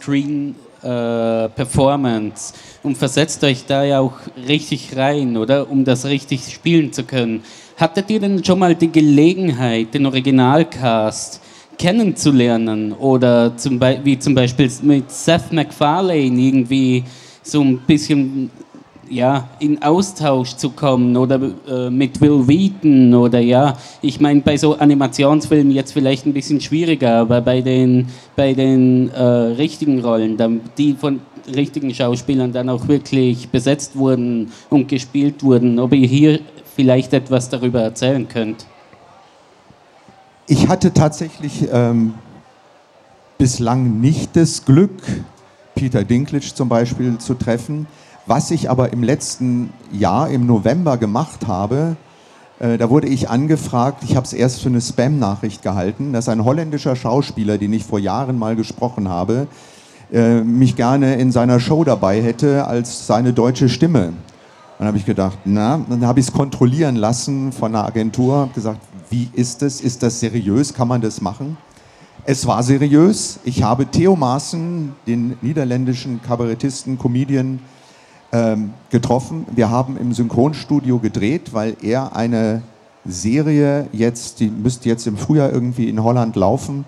On-Screen-Performance und versetzt euch da ja auch richtig rein, oder? Um das richtig spielen zu können. Hattet ihr denn schon mal die Gelegenheit, den Originalcast kennenzulernen oder wie zum Beispiel mit Seth MacFarlane irgendwie so ein bisschen in Austausch zu kommen oder mit Will Wheaton oder ich meine bei so Animationsfilmen jetzt vielleicht ein bisschen schwieriger, aber bei den richtigen Rollen, die von richtigen Schauspielern dann auch wirklich besetzt wurden und gespielt wurden, ob ihr hier vielleicht etwas darüber erzählen könnt. Ich hatte tatsächlich bislang nicht das Glück, Peter Dinklage zum Beispiel zu treffen. Was ich aber im letzten Jahr, im November gemacht habe, da wurde ich angefragt, ich habe es erst für eine Spam-Nachricht gehalten, dass ein holländischer Schauspieler, den ich vor Jahren mal gesprochen habe, mich gerne in seiner Show dabei hätte als seine deutsche Stimme. Dann habe ich gedacht, dann habe ich es kontrollieren lassen von einer Agentur, habe gesagt, wie ist das? Ist das seriös? Kann man das machen? Es war seriös. Ich habe Theo Maassen, den niederländischen Kabarettisten, Comedian, getroffen. Wir haben im Synchronstudio gedreht, weil er eine Serie die müsste jetzt im Frühjahr irgendwie in Holland laufen,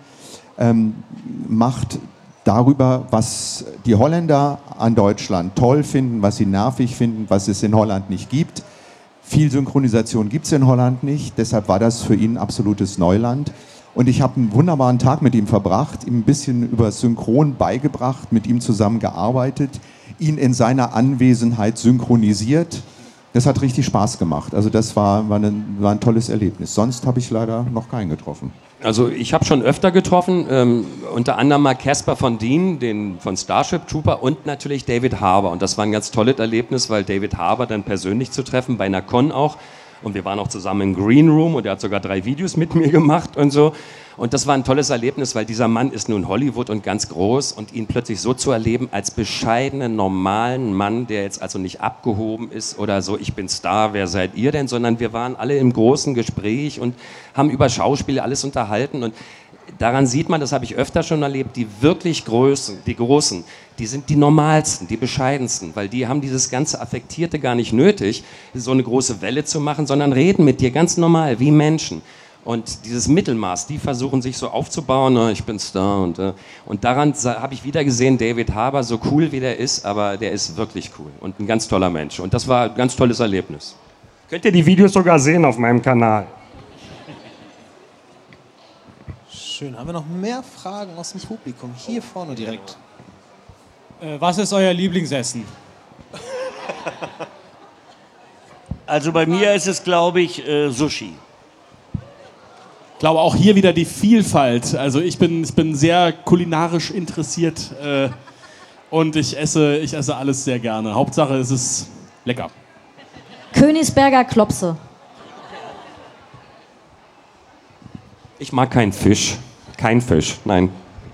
macht darüber, was die Holländer an Deutschland toll finden, was sie nervig finden, was es in Holland nicht gibt. Viel Synchronisation gibt es in Holland nicht, deshalb war das für ihn absolutes Neuland. Und ich habe einen wunderbaren Tag mit ihm verbracht, ihm ein bisschen über Synchron beigebracht, mit ihm zusammen gearbeitet, ihn in seiner Anwesenheit synchronisiert. Das hat richtig Spaß gemacht. Also das war ein tolles Erlebnis. Sonst habe ich leider noch keinen getroffen. Also ich habe schon öfter getroffen, unter anderem mal Caspar Van Dien, den von Starship Trooper und natürlich David Harbour. Und das war ein ganz tolles Erlebnis, weil David Harbour dann persönlich zu treffen, bei einer Con auch. Und wir waren auch zusammen im Green Room und er hat sogar 3 Videos mit mir gemacht und so. Und das war ein tolles Erlebnis, weil dieser Mann ist nun Hollywood und ganz groß und ihn plötzlich so zu erleben als bescheidenen, normalen Mann, der jetzt also nicht abgehoben ist oder so, ich bin Star, wer seid ihr denn? Sondern wir waren alle im großen Gespräch und haben über Schauspiel alles unterhalten und daran sieht man, das habe ich öfter schon erlebt, die wirklich Großen, die sind die normalsten, die bescheidensten, weil die haben dieses ganze Affektierte gar nicht nötig, so eine große Welle zu machen, sondern reden mit dir ganz normal, wie Menschen. Und dieses Mittelmaß, die versuchen sich so aufzubauen, ich bin Star und daran habe ich wieder gesehen, David Harbour, so cool wie der ist, aber der ist wirklich cool und ein ganz toller Mensch und das war ein ganz tolles Erlebnis. Könnt ihr die Videos sogar sehen auf meinem Kanal. Schön. Haben wir noch mehr Fragen aus dem Publikum? Hier vorne direkt. Was ist euer Lieblingsessen? Also bei mir ist es, glaube ich, Sushi. glaube auch hier wieder die Vielfalt. Also ich bin sehr kulinarisch interessiert und ich esse alles sehr gerne. Hauptsache es ist lecker. Königsberger Klopse. Ich mag keinen Fisch. Kein Fisch, nein.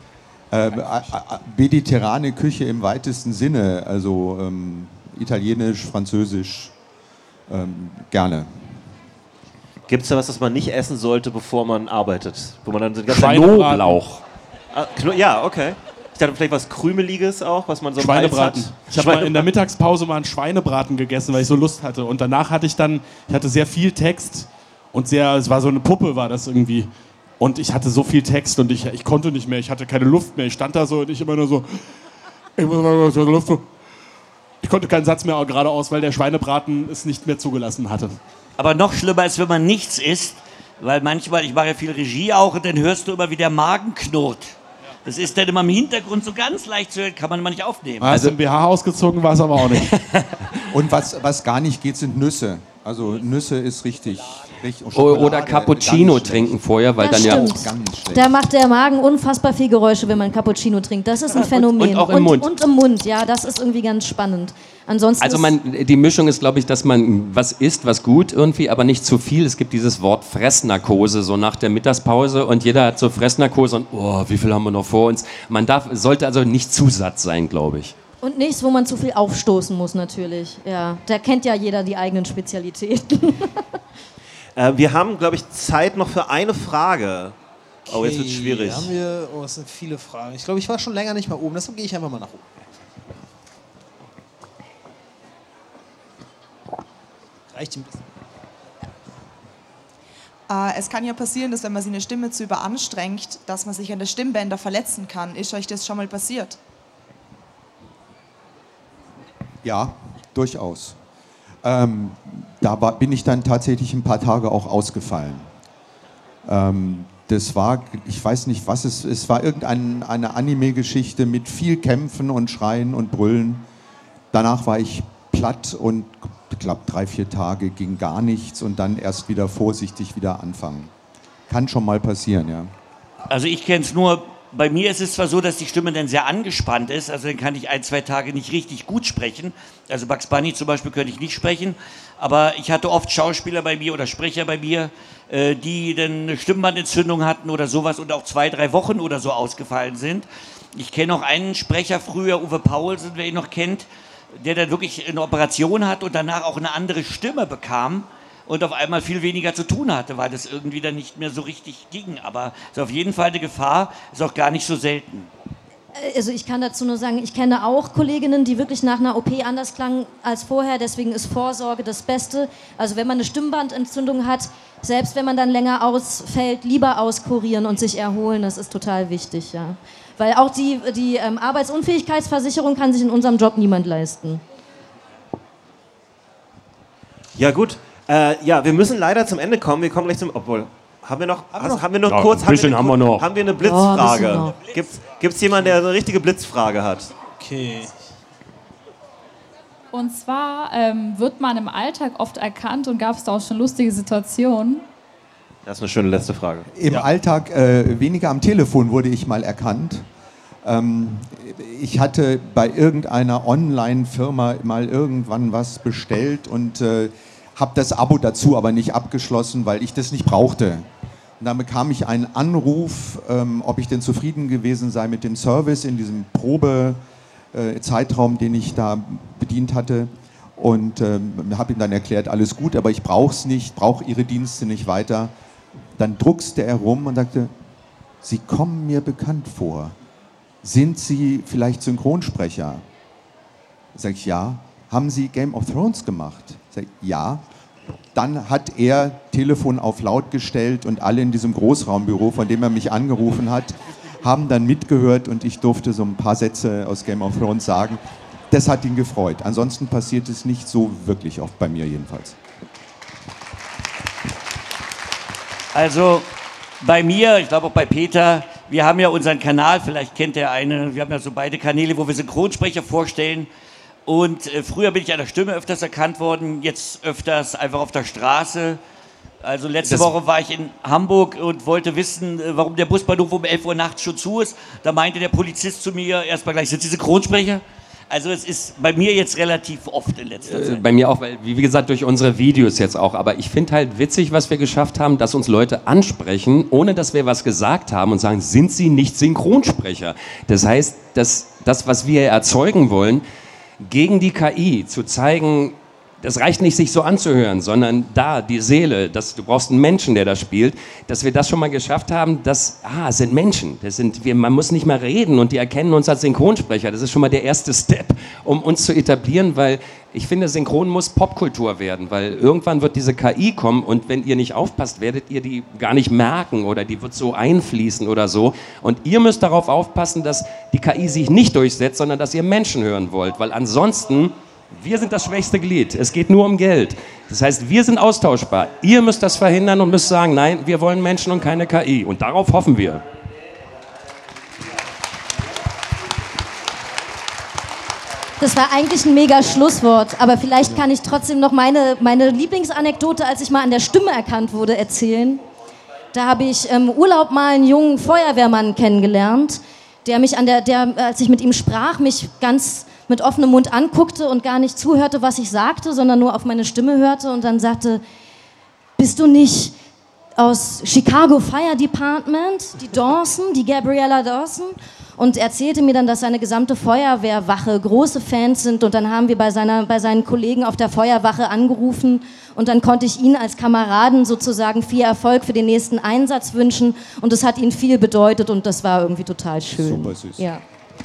Mediterrane Küche im weitesten Sinne, also italienisch, französisch, gerne. Gibt es da was man nicht essen sollte, bevor man arbeitet? Wo man dann so Knoblauch. Ja, okay. Ich dachte vielleicht was Krümeliges auch, was man so im Schweinebraten. Hals hat. Ich habe mal in der Mittagspause mal einen Schweinebraten gegessen, weil ich so Lust hatte. Und danach hatte ich hatte sehr viel Text und es war so eine Puppe, war das irgendwie. Und ich hatte so viel Text und ich konnte nicht mehr, ich hatte keine Luft mehr. Ich stand da so und ich immer nur so, ich konnte keinen Satz mehr geradeaus, weil der Schweinebraten es nicht mehr zugelassen hatte. Aber noch schlimmer ist, wenn man nichts isst, weil manchmal, ich mache ja viel Regie auch, und dann hörst du immer, wie der Magen knurrt. Das ist dann immer im Hintergrund so ganz leicht zu hören, kann man immer nicht aufnehmen. Also im BH ausgezogen war es aber auch nicht. Und was gar nicht geht, sind Nüsse. Also Nüsse ist richtig. Oder Cappuccino trinken vorher, weil Das dann stimmt. ja... Da macht der Magen unfassbar viel Geräusche, wenn man Cappuccino trinkt. Das ist ein Phänomen. Und auch im Mund. Und im Mund, ja, das ist irgendwie ganz spannend. Ansonsten Also die Mischung ist, glaube ich, dass man was isst, was gut irgendwie, aber nicht zu viel. Es gibt dieses Wort Fressnarkose, so nach der Mittagspause und jeder hat so Fressnarkose und wie viel haben wir noch vor uns? Sollte also nicht zu satt sein, glaube ich. Und nichts, wo man zu viel aufstoßen muss, natürlich. Ja, da kennt ja jeder die eigenen Spezialitäten. Wir haben, glaube ich, Zeit noch für eine Frage. Oh, jetzt wird es schwierig. Es sind viele Fragen. Ich glaube, ich war schon länger nicht mehr oben, deshalb gehe ich einfach mal nach oben. Reicht ein bisschen. Es kann ja passieren, dass wenn man sich eine Stimme zu überanstrengt, dass man sich an der Stimmbänder verletzen kann. Ist euch das schon mal passiert? Ja, durchaus. Bin ich dann tatsächlich ein paar Tage auch ausgefallen. Das war, ich weiß nicht was es war irgendeine Anime-Geschichte mit viel Kämpfen und Schreien und Brüllen. Danach war ich platt und ich glaube 3-4 Tage ging gar nichts und dann erst wieder vorsichtig wieder anfangen. Kann schon mal passieren, ja. Also ich kenne es nur, bei mir ist es zwar so, dass die Stimme dann sehr angespannt ist, also dann kann ich 1-2 Tage nicht richtig gut sprechen. Also Bugs Bunny zum Beispiel könnte ich nicht sprechen, aber ich hatte oft Schauspieler bei mir oder Sprecher bei mir, die dann eine Stimmbandentzündung hatten oder sowas und auch 2-3 Wochen oder so ausgefallen sind. Ich kenne auch einen Sprecher früher, Uwe Paulsen, wer ihn noch kennt, der dann wirklich eine Operation hat und danach auch eine andere Stimme bekam und auf einmal viel weniger zu tun hatte, weil das irgendwie dann nicht mehr so richtig ging. Aber es ist auf jeden Fall eine Gefahr, ist auch gar nicht so selten. Also ich kann dazu nur sagen, ich kenne auch Kolleginnen, die wirklich nach einer OP anders klangen als vorher. Deswegen ist Vorsorge das Beste. Also wenn man eine Stimmbandentzündung hat, selbst wenn man dann länger ausfällt, lieber auskurieren und sich erholen. Das ist total wichtig, ja. Weil auch die Arbeitsunfähigkeitsversicherung kann sich in unserem Job niemand leisten. Ja gut, wir müssen leider zum Ende kommen. Wir kommen gleich zum... Obwohl, haben wir noch kurz... Ein bisschen haben wir noch. Haben wir eine Blitzfrage? Gibt es jemanden, der eine richtige Blitzfrage hat? Okay. Und zwar wird man im Alltag oft erkannt und gab es da auch schon lustige Situationen. Das ist eine schöne letzte Frage. Im Alltag weniger am Telefon wurde ich mal erkannt. Ich hatte bei irgendeiner Online-Firma mal irgendwann was bestellt und habe das Abo dazu aber nicht abgeschlossen, weil ich das nicht brauchte. Und dann bekam ich einen Anruf, ob ich denn zufrieden gewesen sei mit dem Service in diesem Probezeitraum, den ich da bedient hatte. Und habe ihm dann erklärt, alles gut, aber ich brauche es nicht, brauche Ihre Dienste nicht weiter. Dann druckste er rum und sagte, Sie kommen mir bekannt vor. Sind Sie vielleicht Synchronsprecher? Sag ich, ja. Haben Sie Game of Thrones gemacht? Sag ich, ja. Dann hat er Telefon auf laut gestellt und alle in diesem Großraumbüro, von dem er mich angerufen hat, haben dann mitgehört und ich durfte so ein paar Sätze aus Game of Thrones sagen. Das hat ihn gefreut. Ansonsten passiert es nicht so wirklich oft, bei mir jedenfalls. Also bei mir, ich glaube auch bei Peter, wir haben ja unseren Kanal, vielleicht kennt der eine, wir haben ja so beide Kanäle, wo wir Synchronsprecher vorstellen. Und früher bin ich an der Stimme öfters erkannt worden, jetzt öfters einfach auf der Straße. Also letzte Woche war ich in Hamburg und wollte wissen, warum der Busbahnhof um 11 Uhr nachts schon zu ist. Da meinte der Polizist zu mir erstmal gleich, sind Sie Synchronsprecher? Also es ist bei mir jetzt relativ oft in letzter Zeit. Bei mir auch, weil, wie gesagt, durch unsere Videos jetzt auch. Aber ich finde halt witzig, was wir geschafft haben, dass uns Leute ansprechen, ohne dass wir was gesagt haben und sagen, sind Sie nicht Synchronsprecher? Das heißt, dass das, was wir erzeugen wollen, gegen die KI zu zeigen, das reicht nicht, sich so anzuhören, sondern da, die Seele, du brauchst einen Menschen, der das spielt, dass wir das schon mal geschafft haben, es sind Menschen, man muss nicht mehr reden und die erkennen uns als Synchronsprecher. Das ist schon mal der erste Step, um uns zu etablieren, weil ich finde, Synchron muss Popkultur werden, weil irgendwann wird diese KI kommen und wenn ihr nicht aufpasst, werdet ihr die gar nicht merken oder die wird so einfließen oder so. Und ihr müsst darauf aufpassen, dass die KI sich nicht durchsetzt, sondern dass ihr Menschen hören wollt, weil ansonsten... Wir sind das schwächste Glied. Es geht nur um Geld. Das heißt, wir sind austauschbar. Ihr müsst das verhindern und müsst sagen, nein, wir wollen Menschen und keine KI. Und darauf hoffen wir. Das war eigentlich ein mega Schlusswort, aber vielleicht kann ich trotzdem noch meine Lieblingsanekdote, als ich mal an der Stimme erkannt wurde, erzählen. Da habe ich im Urlaub mal einen jungen Feuerwehrmann kennengelernt, der mich als ich mit ihm sprach, mich ganz mit offenem Mund anguckte und gar nicht zuhörte, was ich sagte, sondern nur auf meine Stimme hörte und dann sagte, bist du nicht aus Chicago Fire Department, die Gabriella Dawson? Und erzählte mir dann, dass seine gesamte Feuerwehrwache große Fans sind und dann haben wir bei seinen Kollegen auf der Feuerwache angerufen und dann konnte ich ihnen als Kameraden sozusagen viel Erfolg für den nächsten Einsatz wünschen und es hat ihnen viel bedeutet und das war irgendwie total schön. Super süß. Ja.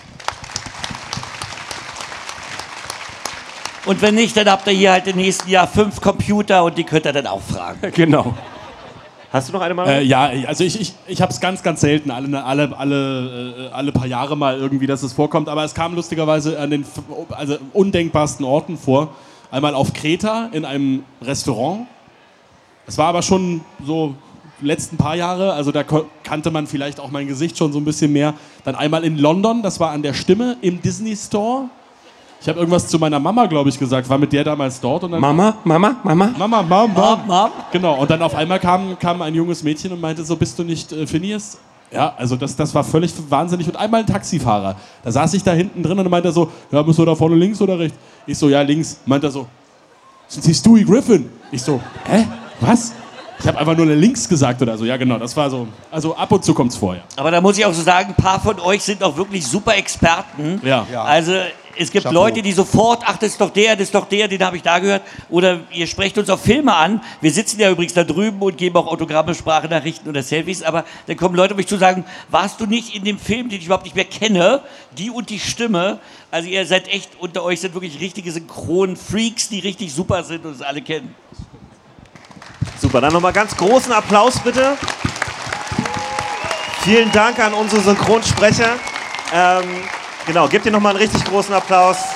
Und wenn nicht, dann habt ihr hier halt im nächsten Jahr 5 Computer und die könnt ihr dann auch fragen. Genau. Hast du noch eine Meinung? Ja, also ich habe es ganz, ganz selten, alle paar Jahre mal irgendwie, dass es vorkommt. Aber es kam lustigerweise an den undenkbarsten Orten vor. Einmal auf Kreta in einem Restaurant. Es war aber schon so letzten paar Jahre, also da kannte man vielleicht auch mein Gesicht schon so ein bisschen mehr. Dann einmal in London, das war an der Stimme im Disney Store. Ich habe irgendwas zu meiner Mama, glaube ich, gesagt, war mit der damals dort. Und dann Mama. Genau, und dann auf einmal kam ein junges Mädchen und meinte so, bist du nicht Phineas? Ja, also das war völlig wahnsinnig. Und einmal ein Taxifahrer, da saß ich da hinten drin und meinte so, ja, müssen wir da vorne links oder rechts? Ich so, ja, links. Meint er so, sind Sie Stewie Griffin? Ich so, hä? Was? Ich habe einfach nur links gesagt oder so. Ja, genau, das war so. Also ab und zu kommt's vor, ja. Aber da muss ich auch so sagen, ein paar von euch sind auch wirklich super Experten. Ja. Also es gibt Chapeau. Leute, die sofort, ach, das ist doch der, den habe ich da gehört. Oder ihr sprecht uns auf Filme an. Wir sitzen ja übrigens da drüben und geben auch Autogramme, Sprachnachrichten oder Selfies. Aber dann kommen Leute auf mich zu sagen, warst du nicht in dem Film, den ich überhaupt nicht mehr kenne, die und die Stimme? Also ihr seid echt, unter euch sind wirklich richtige Synchron-Freaks, die richtig super sind und es alle kennen. Super, dann nochmal ganz großen Applaus bitte. Vielen Dank an unsere Synchronsprecher. Genau, gebt ihr nochmal einen richtig großen Applaus.